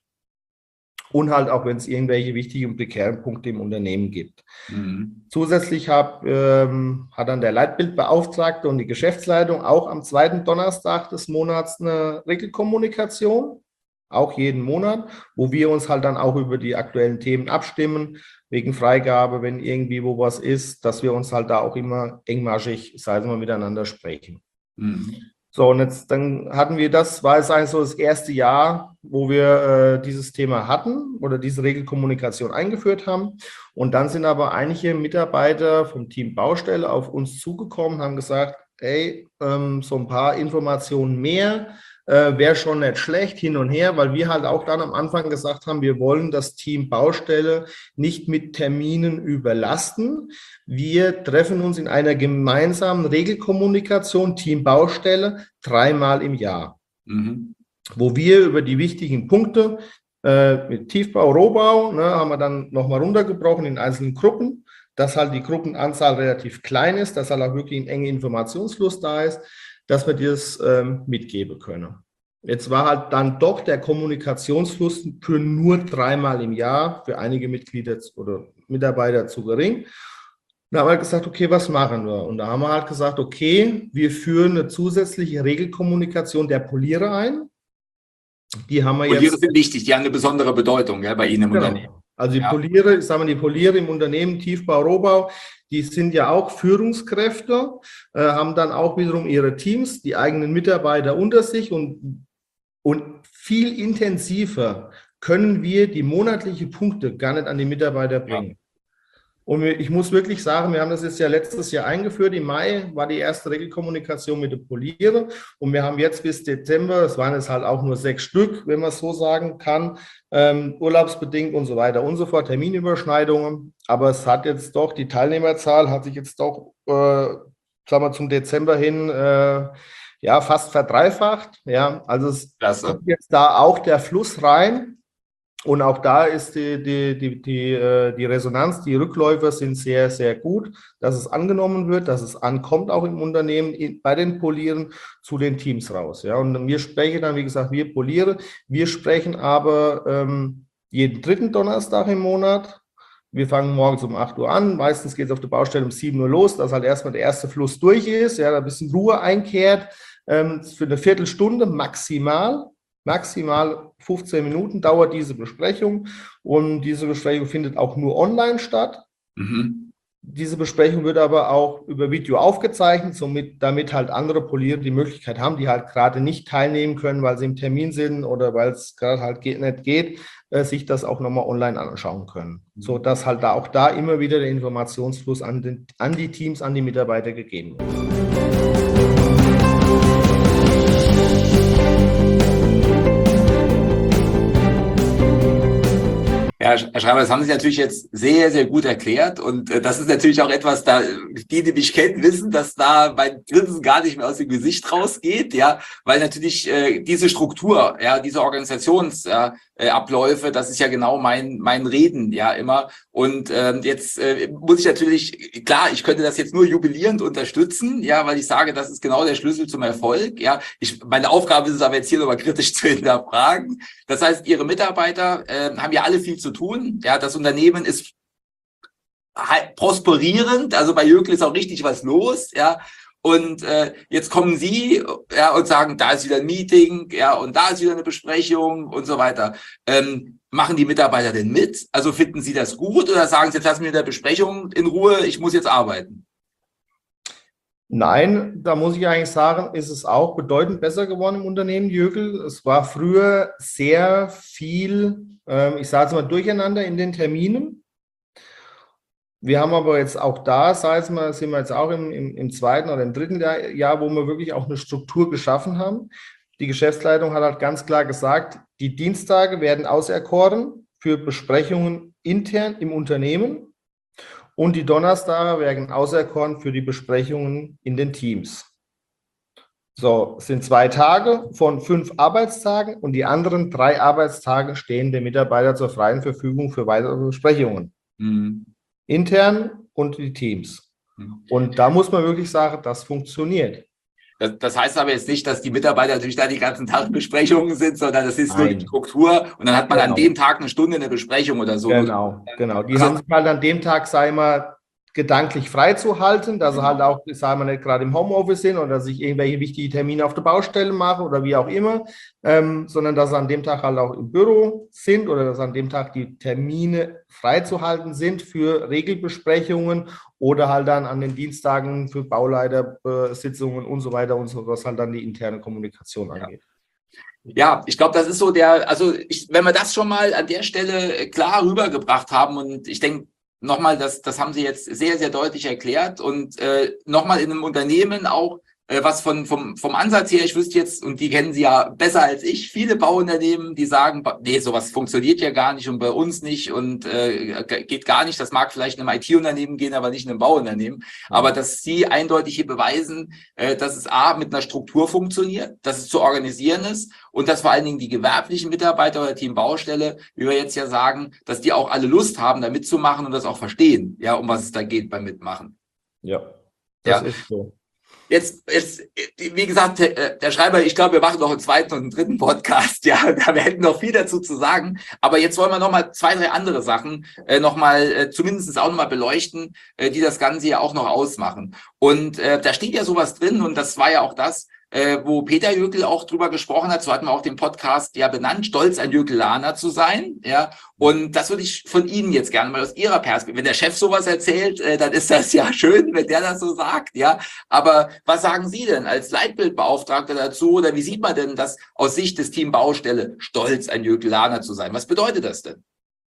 und halt auch, wenn es irgendwelche wichtigen und prekären Punkte im Unternehmen gibt. Zusätzlich hat dann der Leitbildbeauftragte und die Geschäftsleitung auch am zweiten Donnerstag des Monats eine Regelkommunikation. auch jeden Monat, wo wir uns halt dann auch über die aktuellen Themen abstimmen, wegen Freigabe, wenn irgendwie wo was ist, dass wir uns halt da auch immer engmaschig, sagen wir, miteinander sprechen. Mhm. So, und jetzt dann hatten wir war jetzt eigentlich so das erste Jahr, wo wir dieses Thema hatten oder diese Regelkommunikation eingeführt haben. Und dann sind aber einige Mitarbeiter vom Team Baustelle auf uns zugekommen, haben gesagt, hey, so ein paar Informationen mehr wäre schon nicht schlecht, hin und her, weil wir halt auch dann am Anfang gesagt haben, wir wollen das Team Baustelle nicht mit Terminen überlasten. Wir treffen uns in einer gemeinsamen Regelkommunikation, Team Baustelle, 3-mal im Jahr, wo wir über die wichtigen Punkte mit Tiefbau, Rohbau, haben wir dann nochmal runtergebrochen in einzelnen Gruppen, dass halt die Gruppenanzahl relativ klein ist, dass halt auch wirklich ein enger Informationsfluss da ist, dass wir das mitgeben können. Jetzt war halt dann doch der Kommunikationsfluss für nur 3-mal im Jahr für einige Mitglieder oder Mitarbeiter zu gering. Da haben wir gesagt, okay, was machen wir? Und da haben wir halt gesagt, okay, wir führen eine zusätzliche Regelkommunikation der Poliere ein. Die haben wir Poliere sind wichtig, die haben eine besondere Bedeutung, ja, bei Ihnen im Unternehmen. Also die Poliere, ich sage mal, die Poliere im Unternehmen, Tiefbau, Rohbau, die sind ja auch Führungskräfte, haben dann auch wiederum ihre Teams, die eigenen Mitarbeiter unter sich und viel intensiver können wir die monatlichen Punkte gar nicht an die Mitarbeiter bringen. Ja. Und ich muss wirklich sagen, wir haben das jetzt ja letztes Jahr eingeführt. Im Mai war die erste Regelkommunikation mit der Poliere. Und wir haben jetzt bis Dezember, es waren jetzt halt auch nur 6 Stück, wenn man es so sagen kann, urlaubsbedingt und so weiter und so fort, Terminüberschneidungen. Aber es hat jetzt doch, die Teilnehmerzahl hat sich jetzt doch, sagen wir, zum Dezember hin fast verdreifacht. Ja, also es kommt jetzt da auch der Fluss rein. Und auch da ist die Resonanz, die Rückläufer sind sehr, sehr gut, dass es angenommen wird, dass es ankommt auch im Unternehmen bei den Polieren zu den Teams raus. Ja, und wir sprechen dann, wie gesagt, wir Poliere. Wir sprechen aber jeden 3. Donnerstag im Monat. Wir fangen morgens um 8 Uhr an. Meistens geht es auf der Baustelle um 7 Uhr los, dass halt erstmal der erste Fluss durch ist, ja, da ein bisschen Ruhe einkehrt. Für eine Viertelstunde maximal 15 Minuten dauert diese Besprechung und diese Besprechung findet auch nur online statt. Diese Besprechung wird aber auch über Video aufgezeichnet, damit halt andere Poliere die Möglichkeit haben, die halt gerade nicht teilnehmen können, weil sie im Termin sind oder weil es gerade halt nicht geht, sich das auch nochmal online anschauen können. So dass halt auch da immer wieder der Informationsfluss an die Teams, an die Mitarbeiter gegeben wird. Ja, Herr Schreiber, das haben Sie natürlich jetzt sehr, sehr gut erklärt und das ist natürlich auch etwas, die mich kennen, wissen, dass da mein Grinsen gar nicht mehr aus dem Gesicht rausgeht, ja, weil natürlich diese Struktur, ja, diese Organisationsabläufe, das ist ja genau mein Reden, ja, immer. Und jetzt muss ich natürlich, klar, ich könnte das jetzt nur jubilierend unterstützen, ja, weil ich sage, das ist genau der Schlüssel zum Erfolg, ja. Meine Aufgabe ist es aber jetzt hier nochmal kritisch zu hinterfragen. Das heißt, Ihre Mitarbeiter haben ja alle viel zu tun. Ja, das Unternehmen ist prosperierend, also bei Jöckel ist auch richtig was los, ja. Und jetzt kommen Sie und sagen, da ist wieder ein Meeting, ja, und da ist wieder eine Besprechung und so weiter. Machen die Mitarbeiter denn mit? Also finden Sie das gut oder sagen Sie, jetzt lassen wir in der Besprechung in Ruhe, ich muss jetzt arbeiten? Nein, da muss ich eigentlich sagen, ist es auch bedeutend besser geworden im Unternehmen Jöckel. Es war früher sehr viel, ich sage es mal, Durcheinander in den Terminen. Wir haben aber jetzt auch da, sind wir jetzt auch im 2. oder im 3. Jahr, wo wir wirklich auch eine Struktur geschaffen haben. Die Geschäftsleitung hat halt ganz klar gesagt, die Dienstage werden auserkoren für Besprechungen intern im Unternehmen. Und die Donnerstage werden auserkoren für die Besprechungen in den Teams. So, es sind 2 Tage von 5 Arbeitstagen und die anderen 3 Arbeitstage stehen den Mitarbeitern zur freien Verfügung für weitere Besprechungen. Intern und die Teams. Und da muss man wirklich sagen, das funktioniert. Das heißt aber jetzt nicht, dass die Mitarbeiter natürlich da die ganzen Tag Besprechungen sind, sondern das ist nur die Struktur und dann hat man an dem Tag eine Stunde eine Besprechung oder so. Genau. Die haben sich halt an dem Tag, sagen wir, gedanklich frei zu halten, dass sie halt auch, sagen wir nicht, gerade im Homeoffice sind oder dass ich irgendwelche wichtigen Termine auf der Baustelle mache oder wie auch immer, sondern dass sie an dem Tag halt auch im Büro sind oder dass an dem Tag die Termine freizuhalten sind für Regelbesprechungen oder halt dann an den Dienstagen für Bauleitersitzungen und so weiter und so, was halt dann die interne Kommunikation angeht. Ja, ich glaube, das ist so wenn wir das schon mal an der Stelle klar rübergebracht haben und ich denke, nochmal, das haben Sie jetzt sehr, sehr deutlich erklärt und nochmal in einem Unternehmen auch, was vom Ansatz her, ich wüsste jetzt, und die kennen Sie ja besser als ich, viele Bauunternehmen, die sagen, nee, sowas funktioniert ja gar nicht und bei uns nicht und geht gar nicht. Das mag vielleicht in einem IT-Unternehmen gehen, aber nicht in einem Bauunternehmen. Aber dass Sie eindeutig hier beweisen, dass es A, mit einer Struktur funktioniert, dass es zu organisieren ist und dass vor allen Dingen die gewerblichen Mitarbeiter oder Team Baustelle, wie wir jetzt ja sagen, dass die auch alle Lust haben, da mitzumachen und das auch verstehen, ja, um was es da geht beim Mitmachen. Ja, das ist so. Jetzt, wie gesagt, der Schreiber, ich glaube, wir machen noch einen zweiten und einen dritten Podcast, ja, wir hätten noch viel dazu zu sagen, aber jetzt wollen wir noch mal 2, 3 andere Sachen zumindest auch noch mal beleuchten, die das Ganze ja auch noch ausmachen. Und da steht ja sowas drin und das war ja auch das, wo Peter Jöckel auch drüber gesprochen hat, so hatten wir auch den Podcast ja benannt, stolz ein Jöckelaner zu sein, ja, und das würde ich von Ihnen jetzt gerne mal aus Ihrer Perspektive, wenn der Chef sowas erzählt, dann ist das ja schön, wenn der das so sagt, ja, aber was sagen Sie denn als Leitbildbeauftragter dazu oder wie sieht man denn das aus Sicht des Team Baustelle, stolz ein Jöckelaner zu sein? Was bedeutet das denn?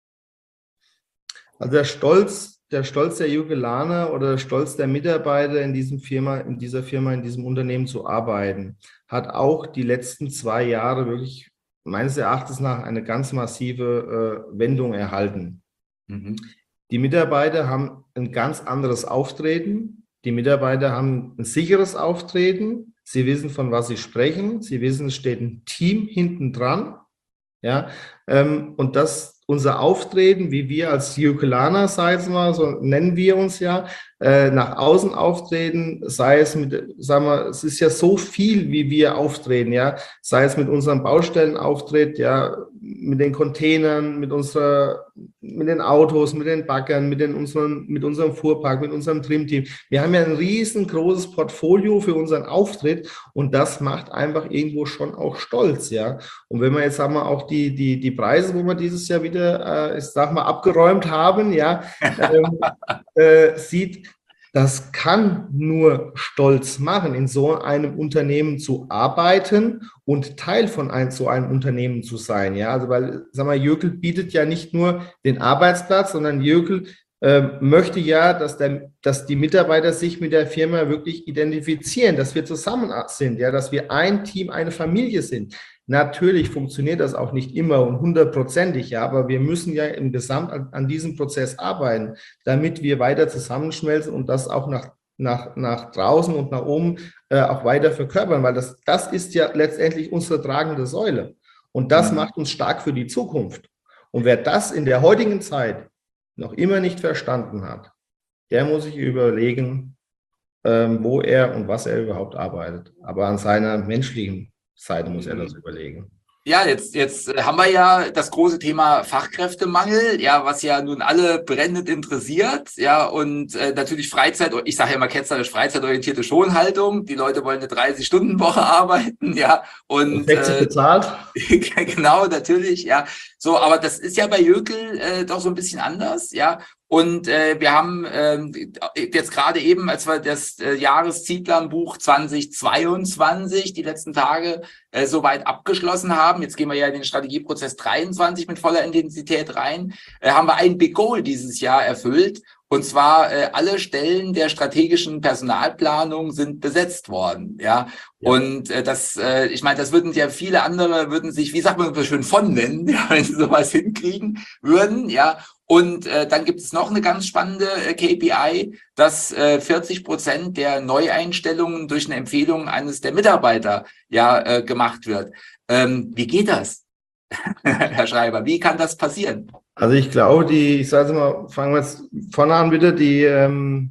Also der Stolz der Jöckelaner oder der Stolz der Mitarbeiter in dieser Firma, in diesem Unternehmen zu arbeiten, hat auch die letzten 2 Jahre wirklich meines Erachtens nach eine ganz massive Wendung erhalten. Mhm. Die Mitarbeiter haben ein ganz anderes Auftreten. Die Mitarbeiter haben ein sicheres Auftreten. Sie wissen, von was sie sprechen. Sie wissen, es steht ein Team hinten dran. Ja, und unser Auftreten, wie wir als Jöckelaner, so nennen wir uns ja, nach außen auftreten, sei es es ist ja so viel, wie wir auftreten, ja, sei es mit unserem Baustellenauftritt, ja, mit den Containern, mit den Autos, mit den Baggern, mit unserem Fuhrpark, mit unserem Trimteam. Wir haben ja ein riesengroßes Portfolio für unseren Auftritt und das macht einfach irgendwo schon auch stolz, ja. Und wenn man jetzt, auch die Preise, wo wir dieses Jahr wieder, abgeräumt haben, ja, sieht, das kann nur stolz machen, in so einem Unternehmen zu arbeiten und Teil von so einem Unternehmen zu sein. Ja, also weil, Jöckel bietet ja nicht nur den Arbeitsplatz, sondern Jöckel möchte ja, dass die Mitarbeiter sich mit der Firma wirklich identifizieren, dass wir zusammen sind, ja, dass wir ein Team, eine Familie sind. Natürlich funktioniert das auch nicht immer und 100%ig, ja, aber wir müssen ja im Gesamt an diesem Prozess arbeiten, damit wir weiter zusammenschmelzen und das auch nach draußen und nach oben auch weiter verkörpern, weil das ist ja letztendlich unsere tragende Säule und das macht uns stark für die Zukunft. Und wer das in der heutigen Zeit noch immer nicht verstanden hat, der muss sich überlegen, wo er und was er überhaupt arbeitet. Aber an seiner menschlichen Seite muss er das überlegen. Ja, jetzt haben wir ja das große Thema Fachkräftemangel, ja, was ja nun alle brennend interessiert, ja, und natürlich ich sage ja immer ketzerisch freizeitorientierte Schonhaltung. Die Leute wollen eine 30-Stunden-Woche arbeiten, ja, und 60 bezahlt. Genau, natürlich, ja. So, aber das ist ja bei Jöckel doch so ein bisschen anders, ja. Und wir haben jetzt gerade eben, als wir das Jahreszielplanbuch 2022 die letzten Tage soweit abgeschlossen haben, jetzt gehen wir ja in den Strategieprozess 23 mit voller Intensität rein, haben wir ein Big Goal dieses Jahr erfüllt. Und zwar alle Stellen der strategischen Personalplanung sind besetzt worden, ja. Und ich meine, das würden ja viele andere, würden sich, wie sagt man so schön, von nennen, ja, wenn sie sowas hinkriegen würden, ja. Und dann gibt es noch eine ganz spannende KPI, dass 40% der Neueinstellungen durch eine Empfehlung eines der Mitarbeiter gemacht wird. Wie geht das, Herr Schreiber? Wie kann das passieren? Also ich glaube, ich sage mal, fangen wir jetzt vorne an bitte, die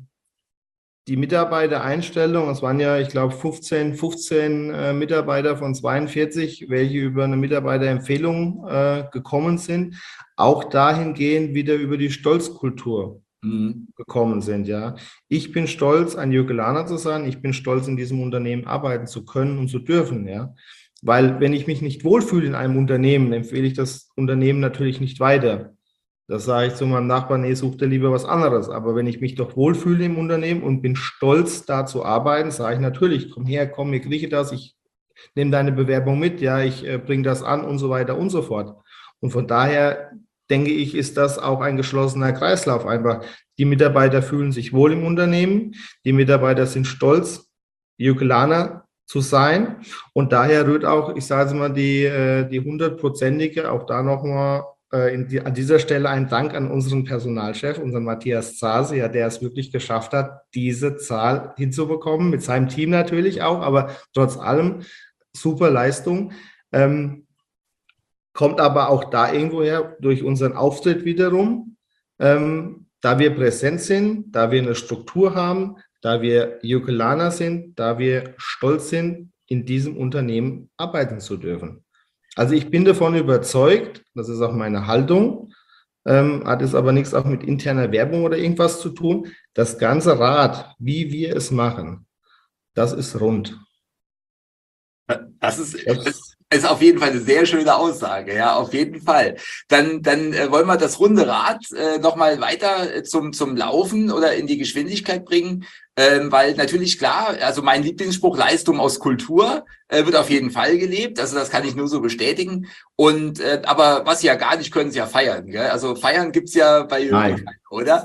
Mitarbeitereinstellung, es waren ja, ich glaube, 15 Mitarbeiter von 42, welche über eine Mitarbeiterempfehlung gekommen sind, auch dahingehend wieder über die Stolzkultur. Mhm. gekommen sind, ja. Ich bin stolz, ein Jökelaner zu sein. Ich bin stolz, in diesem Unternehmen arbeiten zu können und zu dürfen, ja. Weil wenn ich mich nicht wohlfühle in einem Unternehmen, empfehle ich das Unternehmen natürlich nicht weiter. Das sage ich zu meinem Nachbarn, nee, such dir lieber was anderes. Aber wenn ich mich doch wohlfühle im Unternehmen und bin stolz, da zu arbeiten, sage ich natürlich, komm her, komm, mir kriege das, ich nehme deine Bewerbung mit, ja, ich bringe das an und so weiter und so fort. Und von daher denke ich, ist das auch ein geschlossener Kreislauf einfach. Die Mitarbeiter fühlen sich wohl im Unternehmen, die Mitarbeiter sind stolz, Jökelaner zu sein und daher rührt auch, ich sage mal, die 100-prozentige, auch da nochmal an dieser Stelle ein Dank an unseren Personalchef, unseren Matthias Zase, ja, der es wirklich geschafft hat, diese Zahl hinzubekommen, mit seinem Team natürlich auch, aber trotz allem super Leistung. Kommt aber auch da irgendwo her durch unseren Auftritt wiederum, da wir präsent sind, da wir eine Struktur haben, da wir Jökelaner sind, da wir stolz sind, in diesem Unternehmen arbeiten zu dürfen. Also ich bin davon überzeugt, das ist auch meine Haltung, hat es aber nichts auch mit interner Werbung oder irgendwas zu tun. Das ganze Rad, wie wir es machen, das ist rund. Das ist, Das, das ist auf jeden Fall eine sehr schöne Aussage, ja, auf jeden Fall. Dann wollen wir das runde Rad nochmal weiter zum Laufen oder in die Geschwindigkeit bringen, weil natürlich klar, also mein Lieblingsspruch, Leistung aus Kultur, wird auf jeden Fall gelebt, also das kann ich nur so bestätigen. Und aber was sie ja gar nicht können, ist ja feiern, gell? Also feiern gibt's ja bei Jürgen, nein, oder?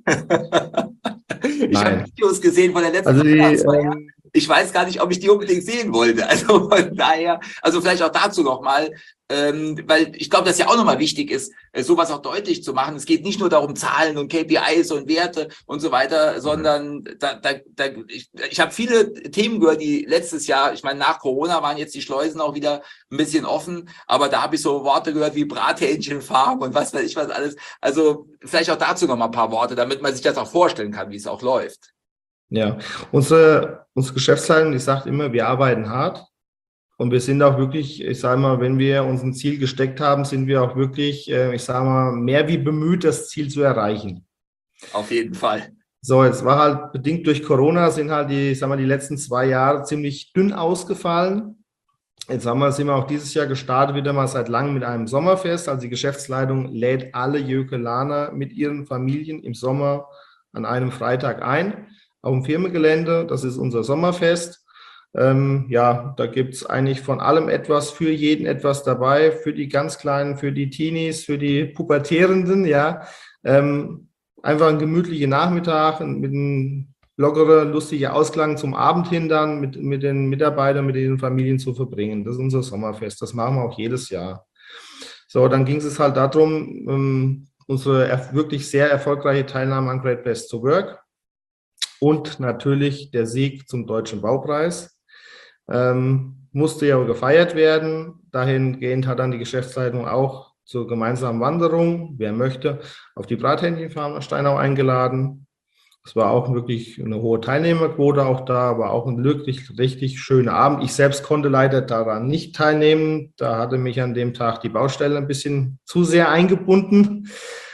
Ich habe nein. Videos gesehen von der letzten Also Weihnachtsfeier. Ich weiß gar nicht, ob ich die unbedingt sehen wollte. Also von daher, also vielleicht auch dazu nochmal, weil ich glaube, dass ja auch nochmal wichtig ist, sowas auch deutlich zu machen. Es geht nicht nur darum, Zahlen und KPIs und Werte und so weiter, sondern ich habe viele Themen gehört, die letztes Jahr, ich meine, nach Corona waren jetzt die Schleusen auch wieder ein bisschen offen, aber da habe ich so Worte gehört wie Brathähnchenfarm und was weiß ich was alles. Also vielleicht auch dazu nochmal ein paar Worte, damit man sich das auch vorstellen kann, wie es auch läuft. ja, unsere Geschäftsleitung, die sagt immer, wir arbeiten hart und wir sind auch wirklich, ich sage mal, wenn wir uns ein Ziel gesteckt haben, sind wir auch wirklich, ich sage mal, mehr wie bemüht, das Ziel zu erreichen. Auf jeden Fall. So, jetzt war halt bedingt durch Corona, sind halt die, ich sag mal, die letzten 2 Jahre ziemlich dünn ausgefallen. Jetzt sind wir auch dieses Jahr gestartet, wieder mal seit langem mit einem Sommerfest. Also die Geschäftsleitung lädt alle Jökelaner mit ihren Familien im Sommer an einem Freitag ein auf dem Firmengelände. Das ist unser Sommerfest. Ja, da gibt es eigentlich von allem etwas, für jeden etwas dabei, für die ganz Kleinen, für die Teenies, für die Pubertierenden, ja. Einfach ein gemütlicher Nachmittag mit einem lockeren, lustiger Ausklang zum Abend hin dann mit den Mitarbeitern, mit den Familien zu verbringen. Das ist unser Sommerfest. Das machen wir auch jedes Jahr. So, dann ging es halt darum, unsere wirklich sehr erfolgreiche Teilnahme an Great Place to Work und natürlich der Sieg zum Deutschen Baupreis. Musste ja gefeiert werden. Dahingehend hat dann die Geschäftsleitung auch zur gemeinsamen Wanderung, wer möchte, auf die Brathähnchenfarm nach Steinau eingeladen. Es war auch wirklich eine hohe Teilnehmerquote auch da, war auch ein wirklich richtig schöner Abend. Ich selbst konnte leider daran nicht teilnehmen. Da hatte mich an dem Tag die Baustelle ein bisschen zu sehr eingebunden.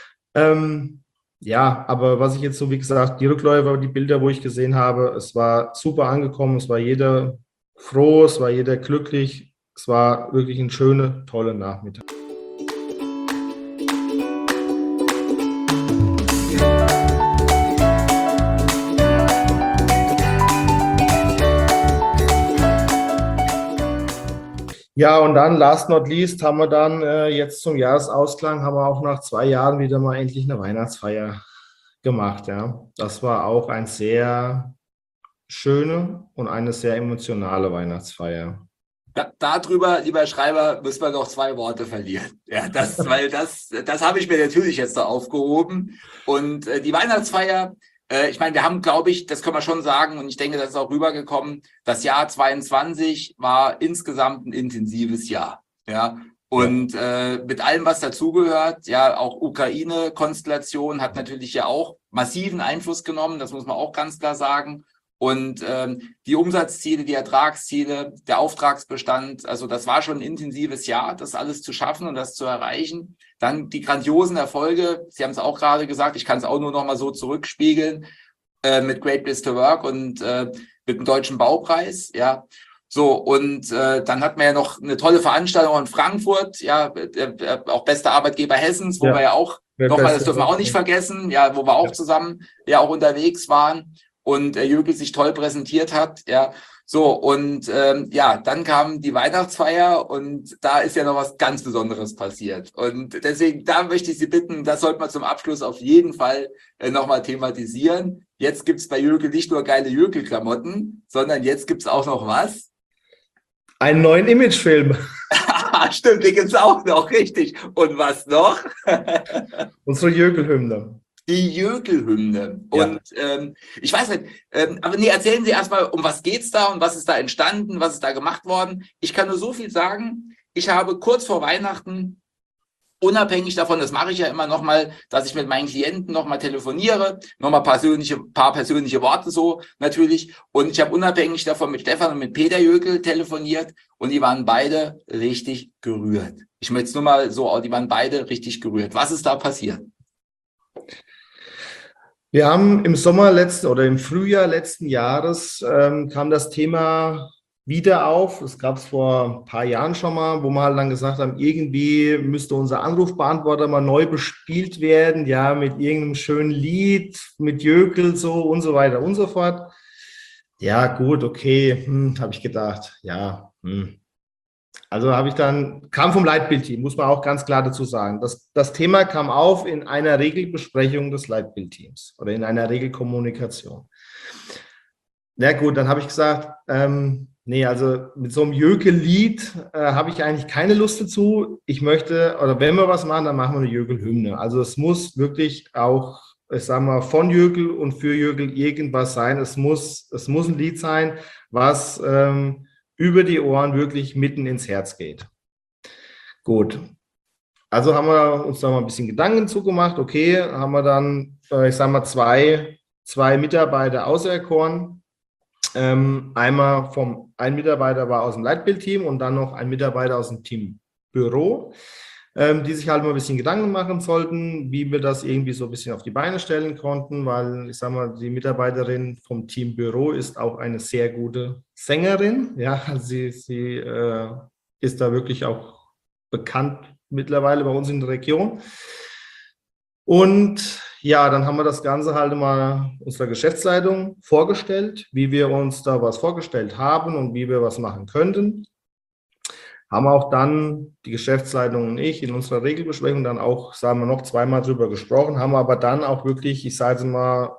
Ja, aber was ich jetzt so, wie gesagt, die Rückläufer, die Bilder, wo ich gesehen habe, es war super angekommen, es war jeder froh, es war jeder glücklich, es war wirklich ein schöner, toller Nachmittag. Ja, und dann, last not least, haben wir dann jetzt zum Jahresausklang, haben wir auch nach 2 Jahren wieder mal endlich eine Weihnachtsfeier gemacht. Ja, das war auch eine sehr schöne und eine sehr emotionale Weihnachtsfeier. Darüber, lieber Schreiber, müssen wir noch 2 Worte verlieren. Ja, weil das habe ich mir natürlich jetzt da aufgehoben. Und die Weihnachtsfeier, ich meine, wir haben, glaube ich, das können wir schon sagen, und ich denke, das ist auch rübergekommen, das Jahr 22 war insgesamt ein intensives Jahr. Ja, und mit allem, was dazugehört, ja, auch Ukraine-Konstellation hat natürlich ja auch massiven Einfluss genommen, das muss man auch ganz klar sagen. Und die Umsatzziele, die Ertragsziele, der Auftragsbestand, also das war schon ein intensives Jahr, das alles zu schaffen und das zu erreichen. Dann die grandiosen Erfolge, Sie haben es auch gerade gesagt, ich kann es auch nur noch mal so zurückspiegeln, mit Great Place to Work und mit dem Deutschen Baupreis, ja. So, und dann hatten wir ja noch eine tolle Veranstaltung in Frankfurt, ja, auch bester Arbeitgeber Hessens, wo wir ja auch nochmal, das dürfen wir auch nicht vergessen, ja, wo wir auch zusammen ja auch unterwegs waren und Jökel sich toll präsentiert hat, ja. So, und ja, dann kam die Weihnachtsfeier und da ist ja noch was ganz Besonderes passiert. Und deswegen, da möchte ich Sie bitten, das sollte man zum Abschluss auf jeden Fall nochmal thematisieren. Jetzt gibt's bei Jökel nicht nur geile Jökel-Klamotten, sondern jetzt gibt's auch noch was? Einen neuen Imagefilm. Stimmt, den gibt's auch noch, richtig. Und was noch? Unsere Jökel-Hymne. Die Jökel-Hymne. Und ich weiß nicht, aber nee, erzählen Sie erstmal, um was geht's da und was ist da entstanden, was ist da gemacht worden. Ich kann nur so viel sagen, ich habe kurz vor Weihnachten, unabhängig davon, das mache ich ja immer nochmal, dass ich mit meinen Klienten nochmal telefoniere, nochmal paar persönliche Worte so natürlich. Und ich habe unabhängig davon mit Stefan und mit Peter Jökel telefoniert und die waren beide richtig gerührt. Ich möchte es nur mal so, die waren beide richtig gerührt. Was ist da passiert? Wir haben im Sommer im Frühjahr letzten Jahres kam das Thema wieder auf. Das gab es vor ein paar Jahren schon mal, wo wir halt dann gesagt haben, irgendwie müsste unser Anrufbeantworter mal neu bespielt werden, ja, mit irgendeinem schönen Lied, mit Jökel so und so weiter und so fort. Ja, gut, okay, habe ich gedacht, ja. Also kam vom Leitbildteam, muss man auch ganz klar dazu sagen. Das Thema kam auf in einer Regelbesprechung des Leitbildteams oder in einer Regelkommunikation. Na gut, dann habe ich gesagt, nee, also mit so einem Jökel-Lied habe ich eigentlich keine Lust dazu. Ich möchte, oder wenn wir was machen, dann machen wir eine Jökel-Hymne. Also es muss wirklich auch, ich sage mal, von Jökel und für Jökel irgendwas sein. Es muss ein Lied sein, was über die Ohren wirklich mitten ins Herz geht. Gut, also haben wir uns da mal ein bisschen Gedanken zugemacht. Okay, haben wir dann, ich sage mal, zwei Mitarbeiter auserkoren. Ein Mitarbeiter war aus dem Leitbildteam und dann noch ein Mitarbeiter aus dem Team Büro, die sich halt mal ein bisschen Gedanken machen sollten, wie wir das irgendwie so ein bisschen auf die Beine stellen konnten, weil ich sage mal, die Mitarbeiterin vom Team Büro ist auch eine sehr gute Sängerin. Ja, sie ist da wirklich auch bekannt mittlerweile bei uns in der Region. Und ja, dann haben wir das Ganze halt mal unserer Geschäftsleitung vorgestellt, wie wir uns da was vorgestellt haben und wie wir was machen könnten. Haben auch dann die Geschäftsleitung und ich in unserer Regelbesprechung dann auch, sagen wir, noch zweimal drüber gesprochen, haben aber dann auch wirklich, ich sage mal,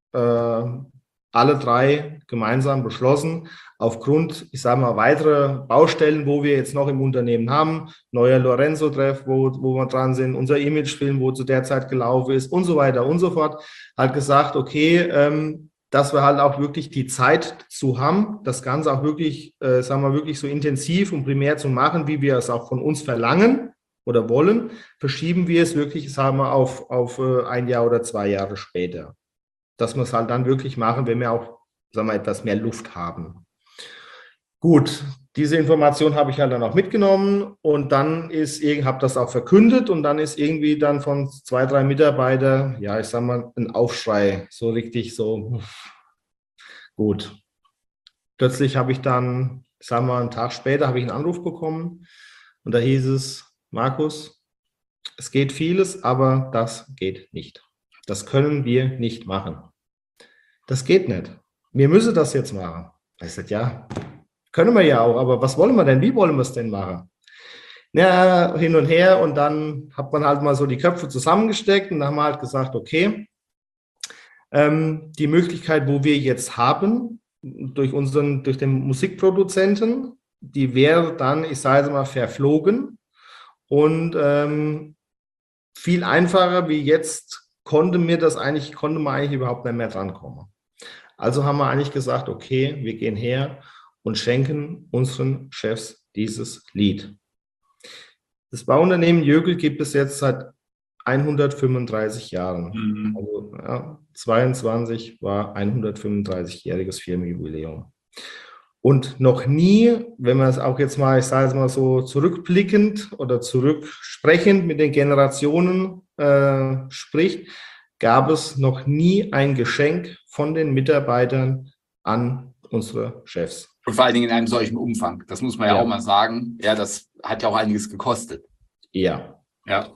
alle drei gemeinsam beschlossen, aufgrund, ich sage mal, weiterer Baustellen, wo wir jetzt noch im Unternehmen haben, neuer Lorenzo-Treff, wo wir dran sind, unser Imagefilm, wo zu der Zeit gelaufen ist und so weiter und so fort, halt gesagt, okay, dass wir halt auch wirklich die Zeit zu haben, das Ganze auch wirklich, sagen wir, wirklich so intensiv und primär zu machen, wie wir es auch von uns verlangen oder wollen, verschieben wir es wirklich, sagen wir, auf ein Jahr oder 2 Jahre später. Dass wir es halt dann wirklich machen, wenn wir auch, sagen wir, etwas mehr Luft haben. Gut, diese Information habe ich halt dann auch mitgenommen und dann habe das auch verkündet und dann ist irgendwie dann von 2, 3 Mitarbeitern, ja, ich sage mal, ein Aufschrei, so richtig so, gut. Plötzlich habe ich dann, sagen wir, einen Tag später habe ich einen Anruf bekommen und da hieß es, Markus, es geht vieles, aber das geht nicht. Das können wir nicht machen. Das geht nicht. Wir müssen das jetzt machen. Ich sagte, ja, können wir ja auch, aber was wollen wir denn? Wie wollen wir es denn machen? Ja, hin und her und dann hat man halt mal so die Köpfe zusammengesteckt und dann haben wir halt gesagt, okay, die Möglichkeit, wo wir jetzt haben, durch den Musikproduzenten, die wäre dann, ich sage mal, verflogen und viel einfacher wie jetzt konnte man eigentlich überhaupt nicht mehr drankommen. Also haben wir eigentlich gesagt, okay, wir gehen her und schenken unseren Chefs dieses Lied. Das Bauunternehmen Jökel gibt es jetzt seit 135 Jahren. Mhm. Also ja, 22 war 135-jähriges Firmenjubiläum. Und noch nie, wenn man es auch jetzt mal, ich sage es mal so, zurückblickend oder zurücksprechend mit den Generationen spricht, gab es noch nie ein Geschenk von den Mitarbeitern an unsere Chefs. Und vor allen Dingen in einem solchen Umfang. Das muss man ja auch mal sagen. Ja, das hat ja auch einiges gekostet. Ja. Ja.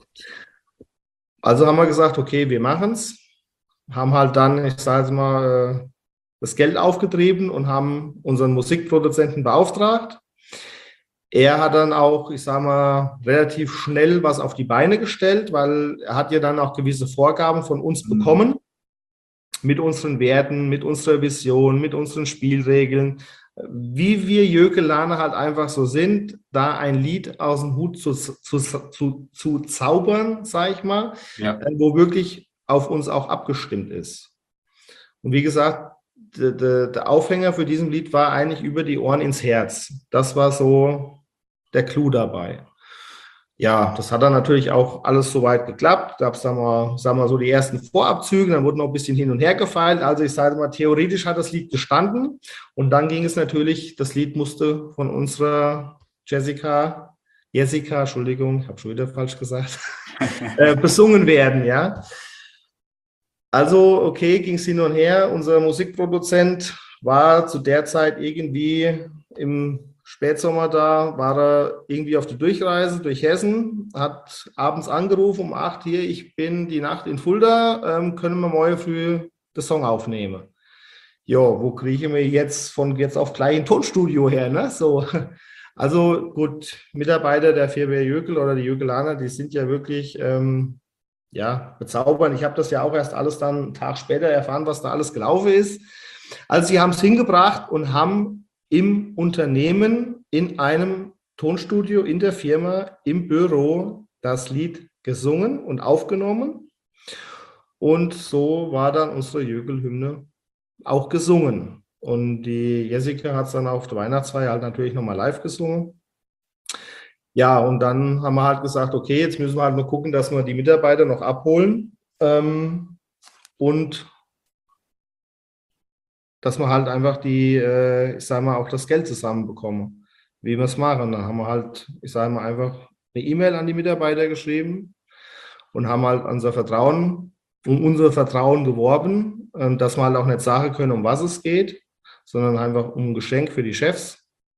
Also haben wir gesagt, okay, wir machen es. Haben halt dann, ich sage es mal, das Geld aufgetrieben und haben unseren Musikproduzenten beauftragt. Er hat dann auch, ich sage mal, relativ schnell was auf die Beine gestellt, weil er hat ja dann auch gewisse Vorgaben von uns bekommen, mit unseren Werten, mit unserer Vision, mit unseren Spielregeln, wie wir Jökelaner halt einfach so sind, da ein Lied aus dem Hut zu zaubern, sage ich mal, wo wirklich auf uns auch abgestimmt ist. Und wie gesagt, der Aufhänger für diesen Lied war eigentlich über die Ohren ins Herz. Das war so der Clou dabei. Ja, das hat dann natürlich auch alles soweit geklappt. Gab es dann mal, sagen wir mal, so die ersten Vorabzüge, dann wurde noch ein bisschen hin und her gefeilt. Also ich sage mal, theoretisch hat das Lied gestanden. Und dann ging es natürlich, das Lied musste von unserer Jessica, Entschuldigung, ich habe schon wieder falsch gesagt, besungen werden, ja. Also, okay, ging es hin und her. Unser Musikproduzent war zu der Zeit irgendwie im Spätsommer da, war er irgendwie auf der Durchreise durch Hessen, hat abends angerufen um 8 hier, ich bin die Nacht in Fulda, können wir morgen früh den Song aufnehmen? Jo, wo kriegen wir jetzt von jetzt auf gleich ein Tonstudio her, ne? So. Also gut, Mitarbeiter der Firma Jökel oder die Jökelaner, die sind ja wirklich bezaubern. Ich habe das ja auch erst alles dann einen Tag später erfahren, was da alles gelaufen ist. Also sie haben es hingebracht und haben im Unternehmen, in einem Tonstudio, in der Firma, im Büro das Lied gesungen und aufgenommen. Und so war dann unsere Jökel-Hymne auch gesungen. Und die Jessica hat es dann auf der Weihnachtsfeier halt natürlich nochmal live gesungen. Ja, und dann haben wir halt gesagt, okay, jetzt müssen wir halt nur gucken, dass wir die Mitarbeiter noch abholen und dass wir halt einfach ich sage mal, auch das Geld zusammenbekommen, wie wir es machen. Dann haben wir halt, ich sage mal, einfach eine E-Mail an die Mitarbeiter geschrieben und haben halt unser Vertrauen geworben, dass wir halt auch nicht sagen können, um was es geht, sondern einfach um ein Geschenk für die Chefs.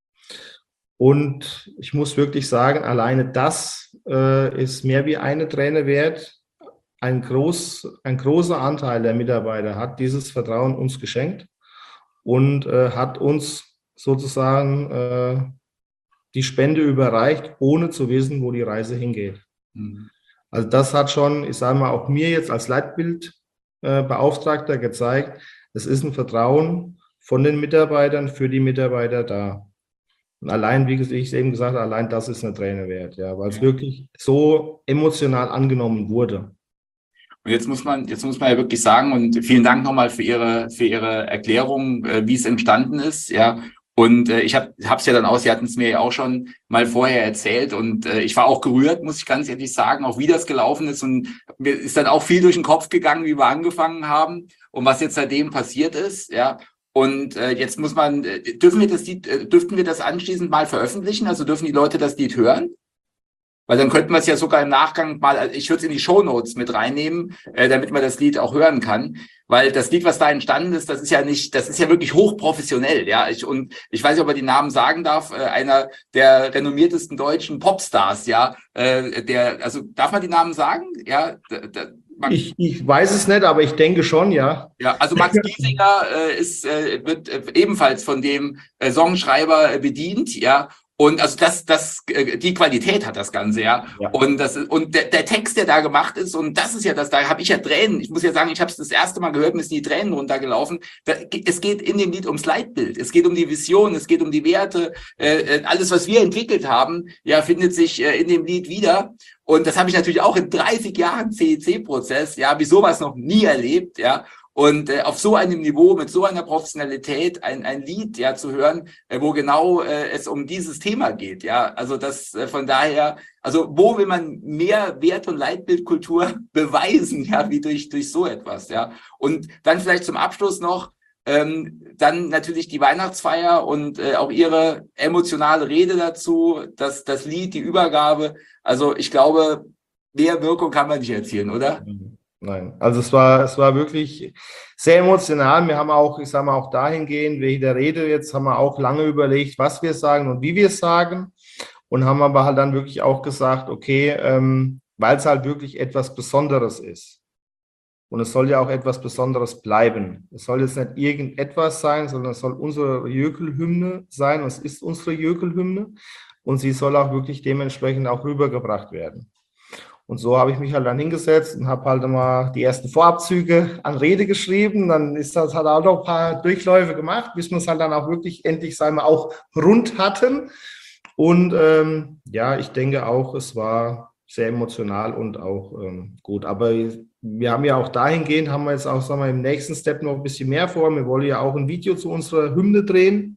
Und ich muss wirklich sagen, alleine das ist mehr wie eine Träne wert. Ein großer Anteil der Mitarbeiter hat dieses Vertrauen uns geschenkt und hat uns sozusagen die Spende überreicht, ohne zu wissen, wo die Reise hingeht. Mhm. Also das hat schon, ich sage mal, auch mir jetzt als Leitbildbeauftragter gezeigt, es ist ein Vertrauen von den Mitarbeitern für die Mitarbeiter da. Und allein, wie ich eben gesagt habe, allein das ist eine Träne wert, ja, weil es wirklich so emotional angenommen wurde. Und jetzt muss man ja wirklich sagen, und vielen Dank nochmal für Ihre Erklärung, wie es entstanden ist, ja. Und ich hab's ja dann auch, Sie hatten es mir ja auch schon mal vorher erzählt und ich war auch gerührt, muss ich ganz ehrlich sagen, auch wie das gelaufen ist und mir ist dann auch viel durch den Kopf gegangen, wie wir angefangen haben und was jetzt seitdem passiert ist, ja. Und jetzt muss man, dürften wir das anschließend mal veröffentlichen? Also dürfen die Leute das Lied hören? Weil dann könnten wir es ja sogar im Nachgang mal, ich würde es in die Shownotes mit reinnehmen, damit man das Lied auch hören kann. Weil das Lied, was da entstanden ist, das ist ja wirklich hochprofessionell, ja. Ich weiß nicht, ob er die Namen sagen darf, einer der renommiertesten deutschen Popstars, ja. Also darf man die Namen sagen? Ja. Ich weiß es nicht, aber ich denke schon, ja. Ja, also Max Giesinger wird ebenfalls von dem Songschreiber bedient, ja. Und also die Qualität hat das Ganze, ja. Und der Text, der da gemacht ist, und das ist ja da habe ich ja Tränen. Ich muss ja sagen, ich habe es das erste Mal gehört, mir sind die Tränen runtergelaufen. Es geht in dem Lied ums Leitbild, es geht um die Vision, es geht um die Werte, alles, was wir entwickelt haben, ja, findet sich in dem Lied wieder. Und das habe ich natürlich auch in 30 Jahren CEC-Prozess, ja, wie sowas noch nie erlebt, ja. Und auf so einem Niveau, mit so einer Professionalität ein Lied ja zu hören, wo genau es um dieses Thema geht. Ja, also das von daher, also wo will man mehr Wert- und Leitbildkultur beweisen, ja, wie durch so etwas. Ja, und dann vielleicht zum Abschluss noch, dann natürlich die Weihnachtsfeier und auch Ihre emotionale Rede dazu, das Lied, die Übergabe. Also ich glaube, mehr Wirkung kann man nicht erzielen, oder? Nein, also es war wirklich sehr emotional. Wir haben auch, ich sage mal, auch dahingehend, wegen der Rede jetzt, haben wir auch lange überlegt, was wir sagen und wie wir es sagen und haben aber halt dann wirklich auch gesagt, okay, weil es halt wirklich etwas Besonderes ist. Und es soll ja auch etwas Besonderes bleiben. Es soll jetzt nicht irgendetwas sein, sondern es soll unsere Jökel-Hymne sein. Und es ist unsere Jökel-Hymne. Und sie soll auch wirklich dementsprechend auch rübergebracht werden. Und so habe ich mich halt dann hingesetzt und habe halt mal die ersten Vorabzüge an Rede geschrieben. Dann ist das halt auch noch ein paar Durchläufe gemacht, bis wir es halt dann auch wirklich endlich, sagen wir, auch rund hatten. Und ja, ich denke auch, es war sehr emotional und auch gut. Aber wir haben ja auch dahingehend, haben wir jetzt auch, sagen wir, im nächsten Step noch ein bisschen mehr vor. Wir wollen ja auch ein Video zu unserer Hymne drehen.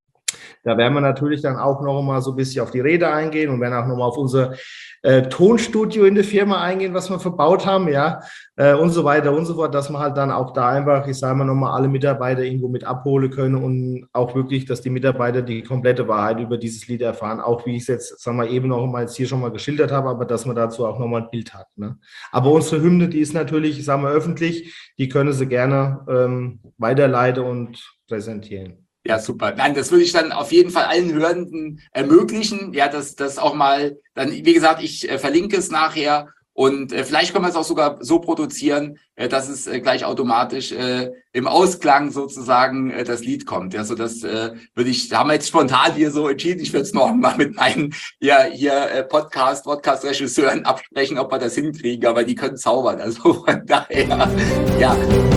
Da werden wir natürlich dann auch noch mal so ein bisschen auf die Rede eingehen und werden auch noch mal auf unser Tonstudio in der Firma eingehen, was wir verbaut haben, ja, und so weiter und so fort, dass wir halt dann auch da einfach, ich sage mal, noch mal alle Mitarbeiter irgendwo mit abholen können und auch wirklich, dass die Mitarbeiter die komplette Wahrheit über dieses Lied erfahren, auch wie ich es jetzt, sagen wir, eben noch mal jetzt hier schon mal geschildert habe, aber dass man dazu auch noch mal ein Bild hat, ne? Aber unsere Hymne, die ist natürlich, sagen wir, öffentlich, die können Sie gerne weiterleiten und präsentieren. Ja, super. Nein, das würde ich dann auf jeden Fall allen Hörenden ermöglichen. Ja, das auch mal, dann, wie gesagt, ich verlinke es nachher und vielleicht können wir es auch sogar so produzieren, dass es gleich automatisch im Ausklang sozusagen das Lied kommt. Ja, so das würde ich, da haben wir jetzt spontan hier so entschieden. Ich würde es morgen mal mit meinen Podcast-Regisseuren absprechen, ob wir das hinkriegen, aber die können zaubern. Also von daher, ja.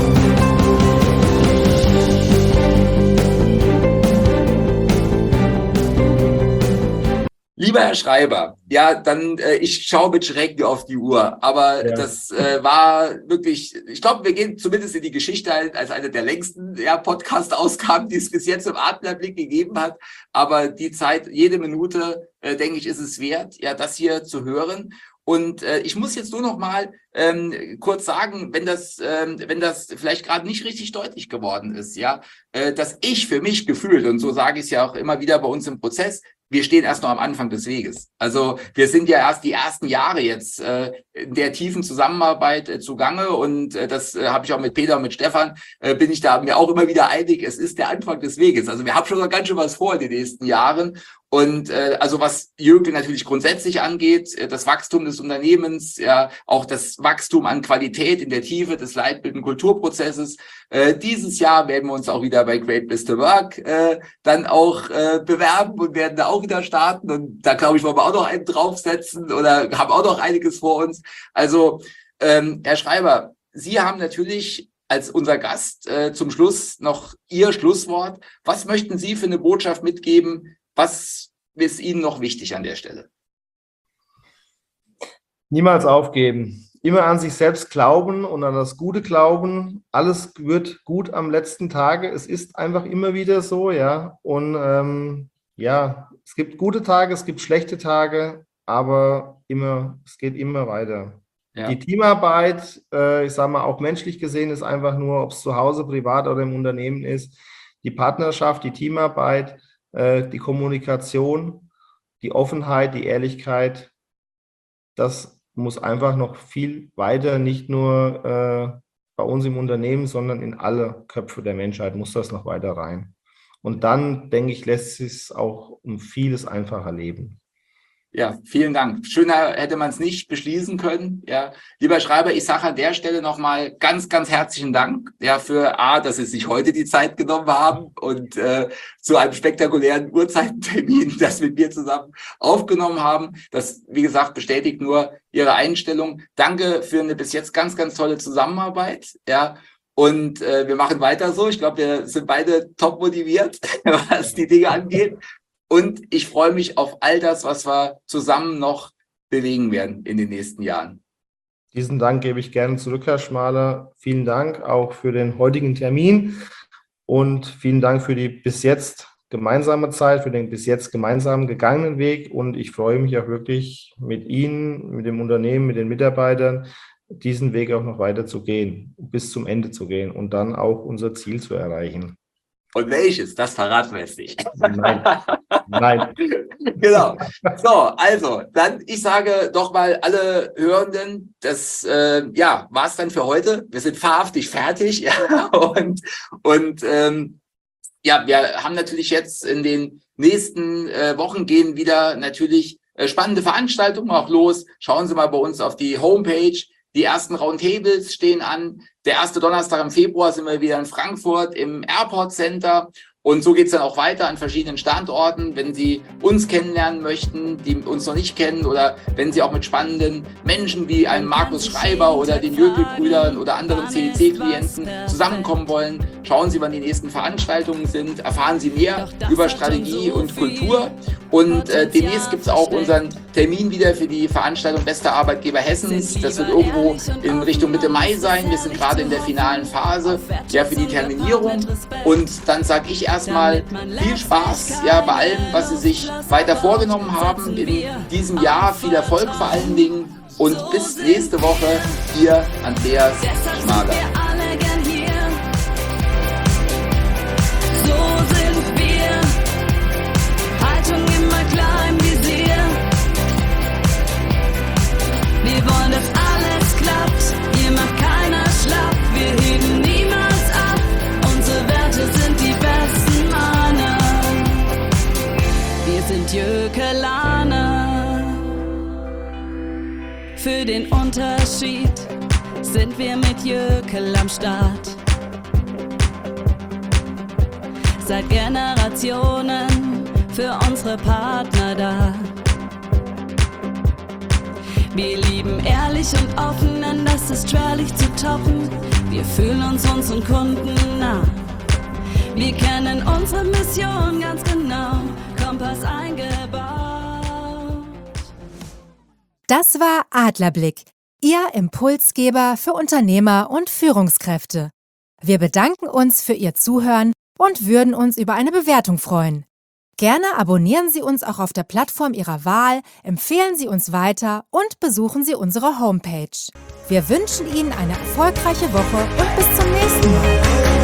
Lieber Herr Schreiber, ja, dann ich schaue mit Schrecken auf die Uhr, aber Ja. das war wirklich, ich glaube, wir gehen zumindest in die Geschichte als eine der längsten Podcast-Ausgaben, die es bis jetzt im Adlerblick gegeben hat. Aber die Zeit, jede Minute, denke ich, ist es wert, ja, das hier zu hören. Und ich muss jetzt nur noch mal kurz sagen, wenn das vielleicht gerade nicht richtig deutlich geworden ist, ja, dass ich für mich gefühlt, und so sage ich es ja auch immer wieder bei uns im Prozess, wir stehen erst noch am Anfang des Weges. Also wir sind ja erst die ersten Jahre jetzt in der tiefen Zusammenarbeit zugange und das habe ich auch mit Peter und mit Stefan, bin ich da mir auch immer wieder einig, es ist der Anfang des Weges. Also wir haben schon noch ganz schön was vor in den nächsten Jahren. Und also was Jökel natürlich grundsätzlich angeht, das Wachstum des Unternehmens, ja, auch das Wachstum an Qualität in der Tiefe des leitbildenden Kulturprozesses. Dieses Jahr werden wir uns auch wieder bei Great Place to Work dann auch bewerben und werden da auch wieder starten. Und da glaube ich, wollen wir auch noch einen draufsetzen oder haben auch noch einiges vor uns. Also Herr Schreiber, Sie haben natürlich als unser Gast zum Schluss noch Ihr Schlusswort. Was möchten Sie für eine Botschaft mitgeben? Was ist Ihnen noch wichtig an der Stelle? Niemals aufgeben. Immer an sich selbst glauben und an das Gute glauben. Alles wird gut am letzten Tage. Es ist einfach immer wieder so, ja. Und ja, es gibt gute Tage, es gibt schlechte Tage, aber es geht immer weiter. Ja. Die Teamarbeit, ich sage mal, auch menschlich gesehen, ist einfach nur, ob es zu Hause, privat oder im Unternehmen ist, die Partnerschaft, die Teamarbeit, die Kommunikation, die Offenheit, die Ehrlichkeit, das muss einfach noch viel weiter, nicht nur bei uns im Unternehmen, sondern in alle Köpfe der Menschheit muss das noch weiter rein. Und dann, denke ich, lässt sich es auch um vieles einfacher leben. Ja, vielen Dank. Schöner hätte man es nicht beschließen können. Ja, lieber Schreiber, ich sage an der Stelle nochmal ganz, ganz herzlichen Dank, ja, für dass Sie sich heute die Zeit genommen haben und zu einem spektakulären Uhrzeitentermin das mit mir zusammen aufgenommen haben. Das, wie gesagt, bestätigt nur Ihre Einstellung. Danke für eine bis jetzt ganz, ganz tolle Zusammenarbeit. Ja. Und wir machen weiter so. Ich glaube, wir sind beide top motiviert, was die Dinge angeht. Und ich freue mich auf all das, was wir zusammen noch bewegen werden in den nächsten Jahren. Diesen Dank gebe ich gerne zurück, Herr Schmaler. Vielen Dank auch für den heutigen Termin und vielen Dank für die bis jetzt gemeinsame Zeit, für den bis jetzt gemeinsam gegangenen Weg. Und ich freue mich auch wirklich mit Ihnen, mit dem Unternehmen, mit den Mitarbeitern, diesen Weg auch noch weiter zu gehen, bis zum Ende zu gehen und dann auch unser Ziel zu erreichen. Und welches? Das verraten wir jetzt nicht. Nein. Nein. Genau. So, also, dann, ich sage doch mal alle Hörenden, das war es dann für heute. Wir sind wahrhaftig fertig. Ja, und wir haben natürlich jetzt in den nächsten Wochen gehen wieder natürlich spannende Veranstaltungen auch los. Schauen Sie mal bei uns auf die Homepage. Die ersten Roundtables stehen an. Der erste Donnerstag im Februar sind wir wieder in Frankfurt im Airport Center. Und so geht's dann auch weiter an verschiedenen Standorten. Wenn Sie uns kennenlernen möchten, die uns noch nicht kennen, oder wenn Sie auch mit spannenden Menschen wie einem Markus Schreiber oder den Jöckel-Brüdern oder anderen CEC-Klienten zusammenkommen wollen, schauen Sie, wann die nächsten Veranstaltungen sind. Erfahren Sie mehr über Strategie und Kultur. Und demnächst gibt's auch unseren Termin wieder für die Veranstaltung Bester Arbeitgeber Hessens. Das wird irgendwo in Richtung Mitte Mai sein. Wir sind gerade in der finalen Phase für die Terminierung. Und dann sage ich erstmal viel Spaß bei allem, was Sie sich weiter vorgenommen haben in diesem Jahr. Viel Erfolg vor allen Dingen. Und bis nächste Woche, Ihr Andreas Schmaler. Wir wollen, dass alles klappt, hier macht keiner schlapp, wir heben niemals ab, unsere Werte sind die besten Mahner. Wir sind Jöckelaner, für den Unterschied sind wir mit Jöckel am Start. Seit Generationen für unsere Partner da. Wir lieben ehrlich und offen, denn das ist schwerlich zu toppen. Wir fühlen uns unseren Kunden nah. Wir kennen unsere Mission ganz genau, Kompass eingebaut. Das war Adlerblick, Ihr Impulsgeber für Unternehmer und Führungskräfte. Wir bedanken uns für Ihr Zuhören und würden uns über eine Bewertung freuen. Gerne abonnieren Sie uns auch auf der Plattform Ihrer Wahl, empfehlen Sie uns weiter und besuchen Sie unsere Homepage. Wir wünschen Ihnen eine erfolgreiche Woche und bis zum nächsten Mal.